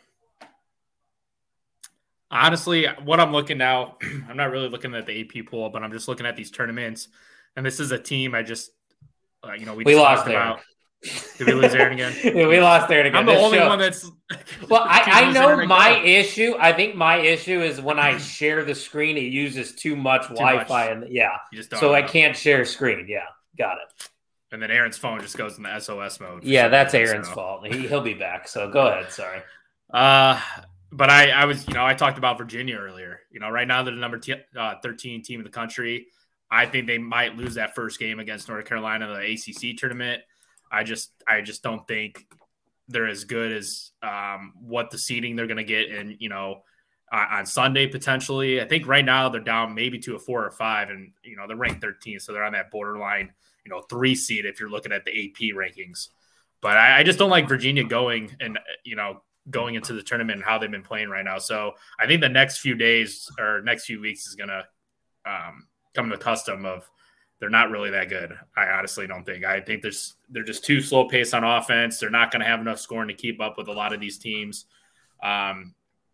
honestly, what I'm looking now, I'm not really looking at the A P poll, but I'm just looking at these tournaments. And this is a team I just, uh, you know, we, we just lost talked Aaron. about. Did we lose Aaron again? Yeah, we lost Aaron again. I'm the this only show. one that's. Well, I, I know my issue. I think my issue is when I share the screen, it uses too much too Wi-Fi. Much. And yeah. So know. I can't share screen. Yeah. Got it. And then Aaron's phone just goes in the S O S mode. Yeah, that's Aaron's so. fault. He, he'll be back. So go ahead. Sorry. Uh, but I, I was, you know, I talked about Virginia earlier. You know, right now they're the number t- uh, thirteen team in the country. I think they might lose that first game against North Carolina in the A C C tournament. I just, I just don't think they're as good as um, what the seeding they're going to get in, you know, uh, on Sunday potentially. I think right now they're down maybe to a four or five, and you know they're ranked thirteenth, so they're on that borderline, you know, three seed if you're looking at the A P rankings. But I, I just don't like Virginia going and you know going into the tournament and how they've been playing right now. So I think the next few days or next few weeks is going to um, come to custom of. They're not really that good. I honestly don't think. I think there's they're just too slow paced on offense. They're not going to have enough scoring to keep up with a lot of these teams. Um,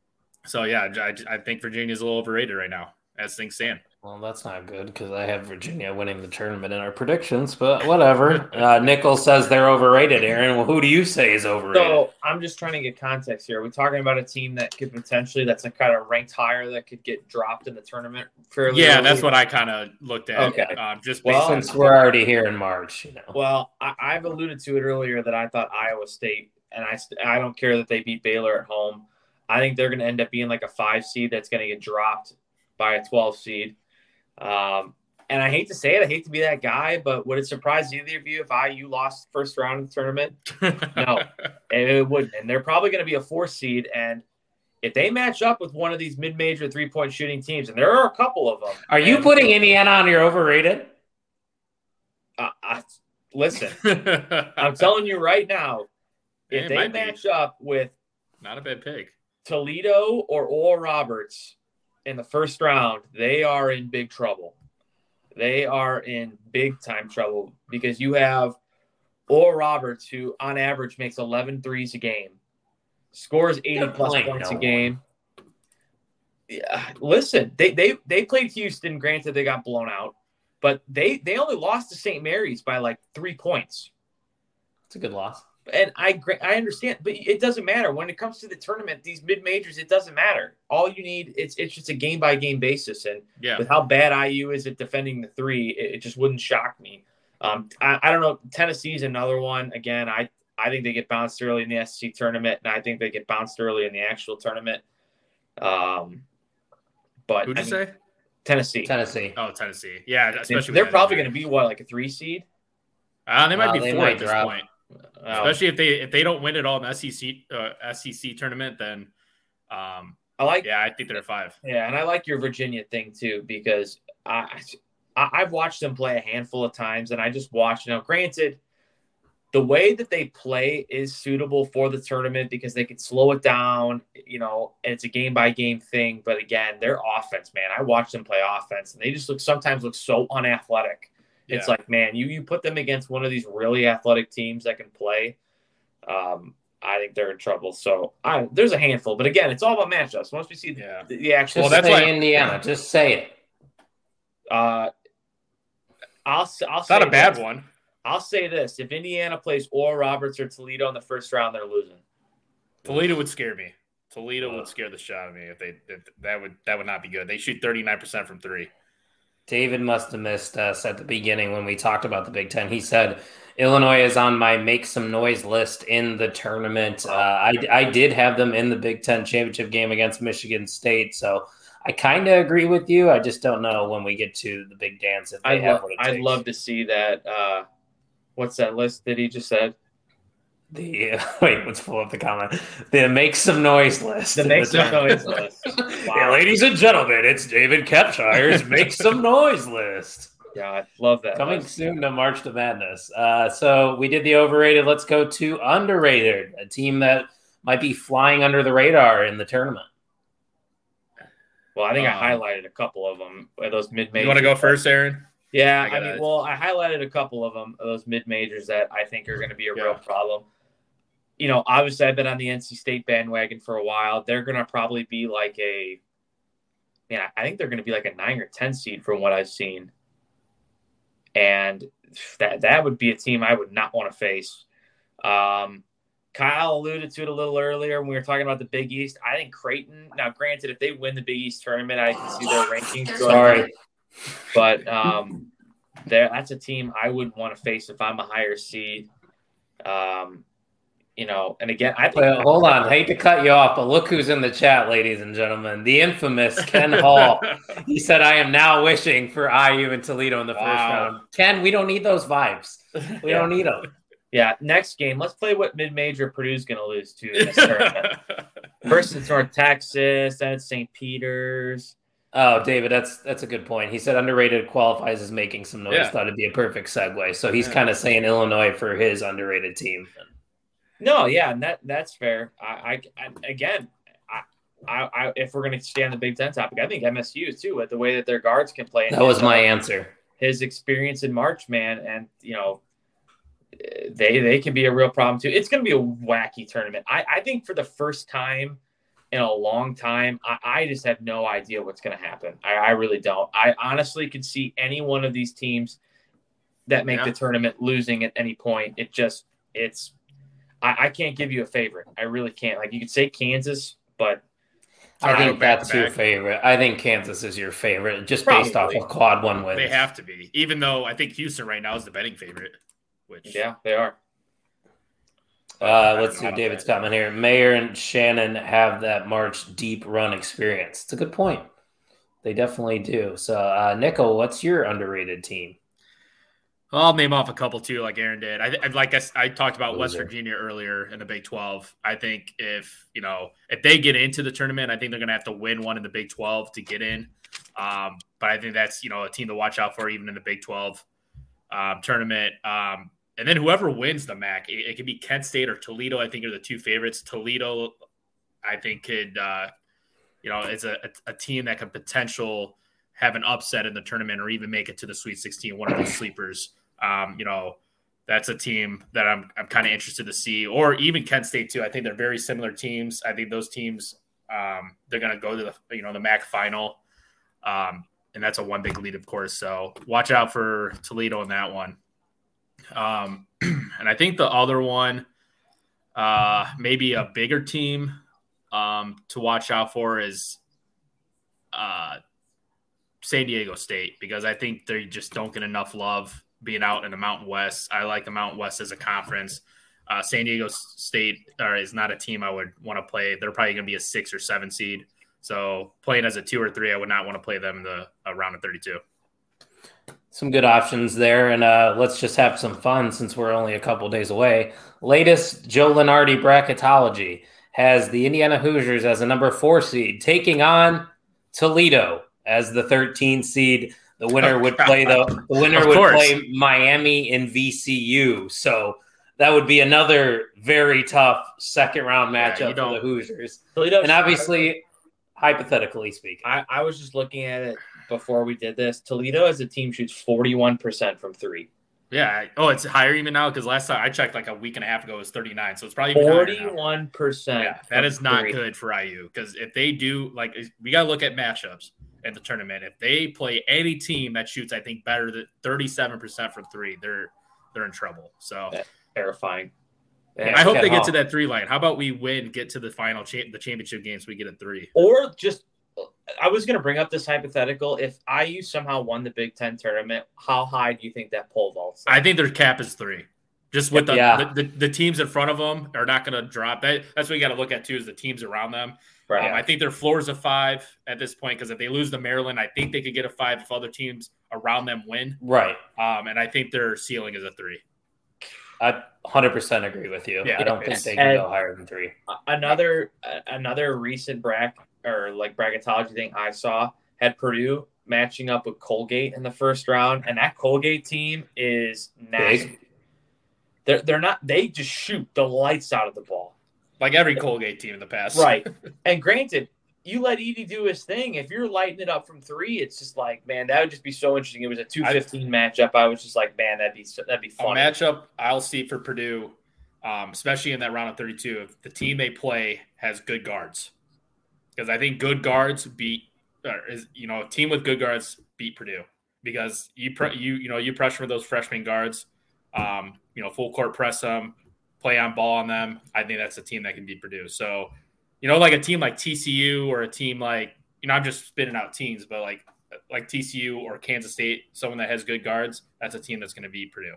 so yeah, I, I think Virginia's a little overrated right now as things stand. Well, that's not good because I have Virginia winning the tournament in our predictions, but whatever. uh, Nichols says they're overrated, Aaron. Well, who do you say is overrated? So I'm just trying to get context here. Are we talking about a team that could potentially, that's a kind of ranked higher that could get dropped in the tournament fairly Yeah, early? That's what I kind of looked at. Okay. Um, just well, since on- we're already here in March, you know. Well, I, I've alluded to it earlier that I thought Iowa State, and I, I don't care that they beat Baylor at home. I think they're going to end up being like a five seed that's going to get dropped by a twelve seed. Um, and I hate to say it, I hate to be that guy, but would it surprise either of you if I U lost first round of the tournament? No, it wouldn't. And they're probably going to be a four seed. And if they match up with one of these mid-major three-point shooting teams, and there are a couple of them. Are you and, putting Indiana on your overrated? Uh, I, listen, I'm telling you right now, if they match be. up with not a bad pick, Toledo or Oral Roberts in the first round, they are in big trouble. They are in big time trouble because you have Oral Roberts, who on average makes eleven threes a game, scores eighty plus points no a game. Yeah, listen, they they they played Houston. Granted, they got blown out, but they they only lost to Saint Mary's by like three points. It's a good loss. And I I understand, but it doesn't matter when it comes to the tournament. These mid majors, it doesn't matter. All you need it's it's just a game by game basis. And yeah. with how bad I U is at defending the three, it, it just wouldn't shock me. Um, I, I don't know. Tennessee's another one. Again, I I think they get bounced early in the S E C tournament, and I think they get bounced early in the actual tournament. Um, but who'd you I say? Mean, Tennessee. Tennessee. Oh, Tennessee. Yeah, especially they're probably going to be what like a three seed. Uh, they might uh, be they four might at this drop. point. Especially if they if they don't win it all in the S E C uh, S E C tournament, then um, I like. Yeah, I think they're five. Yeah, and I like your Virginia thing too because I I, I've watched them play a handful of times, and I just watched. You know, granted, the way that they play is suitable for the tournament because they can slow it down, you know, and it's a game by game thing. But again, their offense, man, I watch them play offense and they just look sometimes look so unathletic. Yeah. It's like, man, you you put them against one of these really athletic teams that can play. Um, I think they're in trouble. So I, there's a handful, but again, it's all about matchups. Once we see yeah. the, the actual, well, that's why Indiana. Just say it. Uh, I'll I'll it's say not a bad this. one. I'll say this: if Indiana plays Oral Roberts or Toledo in the first round, they're losing. Toledo would scare me. Toledo would scare the shit out of me if they if that would that would not be good. They shoot thirty-nine percent from three. David must have missed us at the beginning when we talked about the Big Ten. He said Illinois is on my make some noise list in the tournament. Uh, I I did have them in the Big Ten championship game against Michigan State, so I kind of agree with you. I just don't know when we get to the big dance if they I'd have lo- what it I'd takes. love to see that. Uh, what's that list that he just said? The uh, wait, let's pull up the comment. The make some noise list. The make some noise list. Wow. Yeah, ladies and gentlemen, it's David Kepshire's make some noise list. Yeah, I love that. Coming list. soon to March to Madness. Uh, so we did the overrated. Let's go to underrated, a team that might be flying under the radar in the tournament. Well, I think um, I highlighted a couple of them. Those mid majors. You want to go first, Aaron? Yeah, I, I mean, well, I highlighted a couple of them, those mid majors that I think are going to be a yeah. real problem. You know, obviously, I've been on the N C State bandwagon for a while. They're going to probably be like a, yeah, I think they're going to be like a nine or ten seed from what I've seen, and that that would be a team I would not want to face. Um, Kyle alluded to it a little earlier when we were talking about the Big East. I think Creighton. Now, granted, if they win the Big East tournament, I can see their rankings going. Sorry, but um, there that's a team I would want to face if I'm a higher seed. Um. You know, and again, I think. Well, hold on. I hate to cut you off, but look who's in the chat, ladies and gentlemen. The infamous Ken Hall. He said, I am now wishing for I U and Toledo in the first wow. round. Ken, we don't need those vibes. We yeah. don't need them. Yeah, next game, let's play what mid-major Purdue's going to lose to in this tournament. First it's North Texas, then it's Saint Peter's. Oh, David, that's that's a good point. He said underrated qualifies as making some noise. Yeah. Thought it'd be a perfect segue. So he's yeah. kind of saying Illinois for his underrated team. No, yeah, and that that's fair. I, I, I again, I, I, I, if we're going to stay on the Big Ten topic, I think M S U too, with the way that their guards can play. That was my answer. His experience in March, man, and you know, they they can be a real problem too. It's going to be a wacky tournament. I, I think for the first time in a long time, I, I just have no idea what's going to happen. I, I really don't. I honestly could see any one of these teams that make yeah. the tournament losing at any point. It just it's. I, I can't give you a favorite. I really can't. Like you could say Kansas, but I think that's your favorite. I think Kansas is your favorite, just Probably. based off of quad one wins. They have to be, even though I think Houston right now is the betting favorite. Which yeah, they are. Uh, let's see David's comment here. Mayer and Shannon have that March deep run experience. It's a good point. They definitely do. So, uh, Nico, what's your underrated team? I'll name off a couple too, like Aaron did. I, I like I, I talked about West Virginia earlier in the Big twelve. I think if you know if they get into the tournament, I think they're going to have to win one in the Big twelve to get in. Um, but I think that's you know a team to watch out for even in the Big twelve um, tournament. Um, and then whoever wins the M A C, it, it could be Kent State or Toledo. I think are the two favorites. Toledo, I think could uh, you know it's a, a, a team that could potential have an upset in the tournament or even make it to the Sweet sixteen. One of those sleepers. Um, you know, that's a team that I'm I'm kind of interested to see, or even Kent State too. I think they're very similar teams. I think those teams um, they're going to go to the you know the M A C final, um, and that's a one big lead, of course. So watch out for Toledo in that one. Um, and I think the other one, uh, maybe a bigger team um, to watch out for is uh, San Diego State, because I think they just don't get enough love being out in the Mountain West. I like the Mountain West as a conference. Uh, San Diego State uh, is not a team I would want to play. They're probably going to be a six or seven seed. So playing as a two or three, I would not want to play them in the uh, round of thirty-two. Some good options there. And uh, let's just have some fun since we're only a couple days away. Latest Joe Lunardi bracketology has the Indiana Hoosiers as a number four seed, taking on Toledo as the thirteen seed. The winner would play the, the winner Of would course. play Miami and V C U. So that would be another very tough second round Yeah, matchup you for the don't- Hoosiers. Toledo, And obviously, hypothetically speaking, I, I was just looking at it before we did this. Toledo as a team shoots forty-one percent from three. Yeah. Oh, it's higher even now because last time I checked like a week and a half ago it was thirty-nine. So it's probably even higher now. forty-one percent. Yeah, that is not three. good for I U because if they do, like, we got to look at matchups at the tournament. If they play any team that shoots, I think, better than thirty-seven percent from three, they're they're in trouble. So That's terrifying. Yeah, I hope Ken they get Hall. to that three line. How about we win, get to the final, cha- the championship games, we get a three. Or just, I was going to bring up this hypothetical. If I U somehow won the Big Ten tournament, how high do you think that pole vaults? I think their cap is three. Just with the, Yeah. the, the the teams in front of them are not going to drop. That that's what you got to look at too is the teams around them. Right. Um, I think their floor is a five at this point because if they lose to Maryland, I think they could get a five if other teams around them win. right. Um, and I think their ceiling is a three. I one hundred percent agree with you. Yeah, I don't think it's- they can and- go higher than three. another another recent brack or like bracketology thing I saw had Purdue matching up with Colgate in the first round, and that Colgate team is nasty. Big. They're they're not. They just shoot the lights out of the ball. Like every Colgate team in the past. Right. And granted, you let Edey do his thing. If you're lighting it up from three, it's just like, man, that would just be so interesting. It was a two fifteen matchup. I was just like, man, that'd be that'd be A fun. matchup I'll see for Purdue, um, especially in that round of thirty-two, if the team they play has good guards. Because I think good guards beat, or is, you know, a team with good guards beat Purdue. Because you, pre- you, you know, you pressure those freshman guards, um, you know, full court press them, play on ball on them. I think that's a team that can beat Purdue. So, you know, like a team like T C U or a team like, you know, I'm just spitting out teams, but like like T C U or Kansas State, someone that has good guards, that's a team that's going to beat Purdue.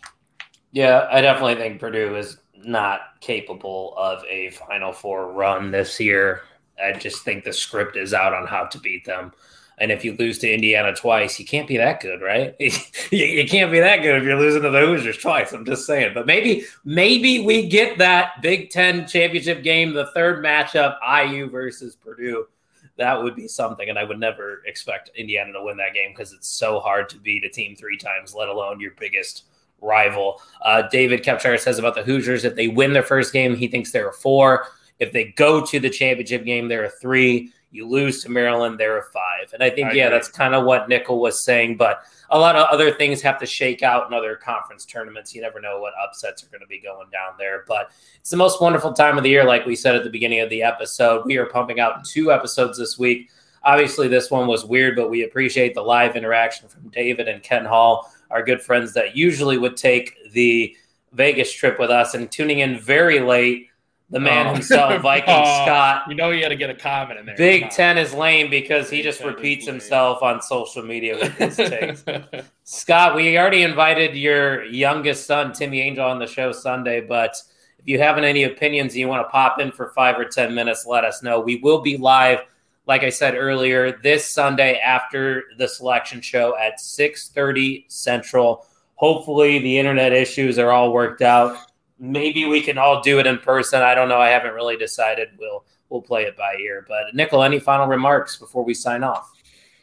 Yeah, I definitely think Purdue is not capable of a Final Four run this year. I just think the script is out on how to beat them. And if you lose to Indiana twice, you can't be that good, right? you, you can't be that good if you're losing to the Hoosiers twice. I'm just saying. But maybe maybe we get that Big Ten championship game, the third matchup, I U versus Purdue. That would be something. And I would never expect Indiana to win that game because it's so hard to beat a team three times, let alone your biggest rival. Uh, David Kepchar says about the Hoosiers, if they win their first game, he thinks they're a four. If they go to the championship game, they're a three. You lose to Maryland, they're a five. And I think, I yeah, agree. that's kind of what Nickel was saying. But a lot of other things have to shake out in other conference tournaments. You never know what upsets are going to be going down there. But it's the most wonderful time of the year, like we said at the beginning of the episode. We are pumping out two episodes this week. Obviously, this one was weird, but we appreciate the live interaction from David and Ken Hall, our good friends that usually would take the Vegas trip with us and tuning in very late. The man Oh. himself, Viking Oh, Scott. You know you got to get a comment in there. Big Come on. Ten is lame because he Big just Ten is repeats lame. himself on social media with his takes. Scott, we already invited your youngest son, Timmy Angel, on the show Sunday, but if you have any opinions and you want to pop in for five or ten minutes, let us know. We will be live, like I said earlier, this Sunday after the selection show at six thirty Central. Hopefully the internet issues are all worked out. Maybe we can all do it in person. I don't know. I haven't really decided. We'll we'll play it by ear. But Nickel, any final remarks before we sign off?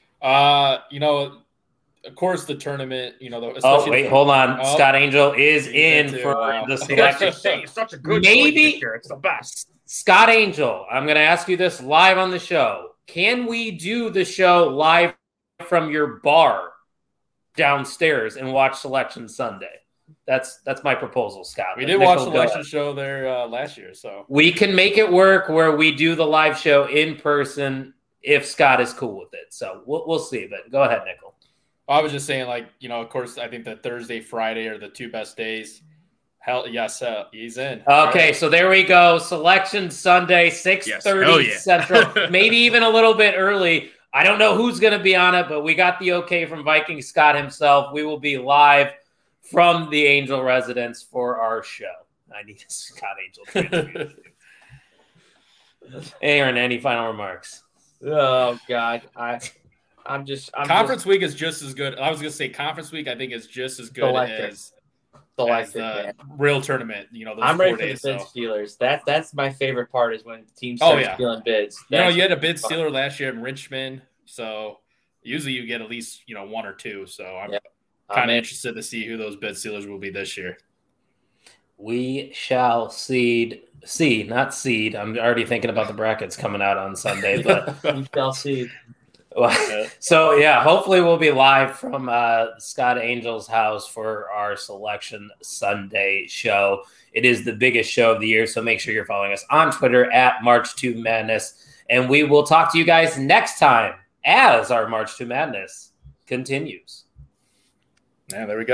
Uh, you know, of course, the tournament. You know, the, Oh, especially wait, the- hold on. Oh, Scott Angel is he's in in too. for Wow. the That's selection. just saying, it's such a good Maybe- choice this year. It's the best. Scott Angel, I'm going to ask you this live on the show. Can we do the show live from your bar downstairs and watch Selection Sunday? That's that's my proposal, Scott. We But did Nickel, watch the go election ahead. show there uh, last year, so We can make it work where we do the live show in person if Scott is cool with it. So we'll, we'll see. But go ahead, Nickel. I was just saying, like, you know, of course, I think the Thursday, Friday are the two best days. Hell, yes, uh, he's in. Okay, so there we go. Selection Sunday, six thirty Hell yeah. Central, maybe even a little bit early. I don't know who's going to be on it, but we got the okay from Viking Scott himself. We will be live from the Angel residence for our show. I need a Scott Angel transfer. Aaron, any final remarks? Oh God, I, I'm just I'm Conference week is just as good. I was going to say conference week, I think, is just as good Electric. as, just as electric, the man. real tournament. You know, those I'm ready four for the days. bid So. stealers. That that's my favorite part is when teams Oh, start yeah. stealing bids. You know, That's you had a bid fun. stealer last year in Richmond, so usually you get at least, you know, one or two. So I'm yeah. kind of interested to see who those bid sealers will be this year. We shall seed, see, not seed. I'm already thinking about the brackets coming out on Sunday, but we shall see. So, yeah, hopefully we'll be live from uh, Scott Angel's house for our Selection Sunday show. It is the biggest show of the year, so make sure you're following us on Twitter at March to Madness. And we will talk to you guys next time as our March to Madness continues. Yeah, there we go.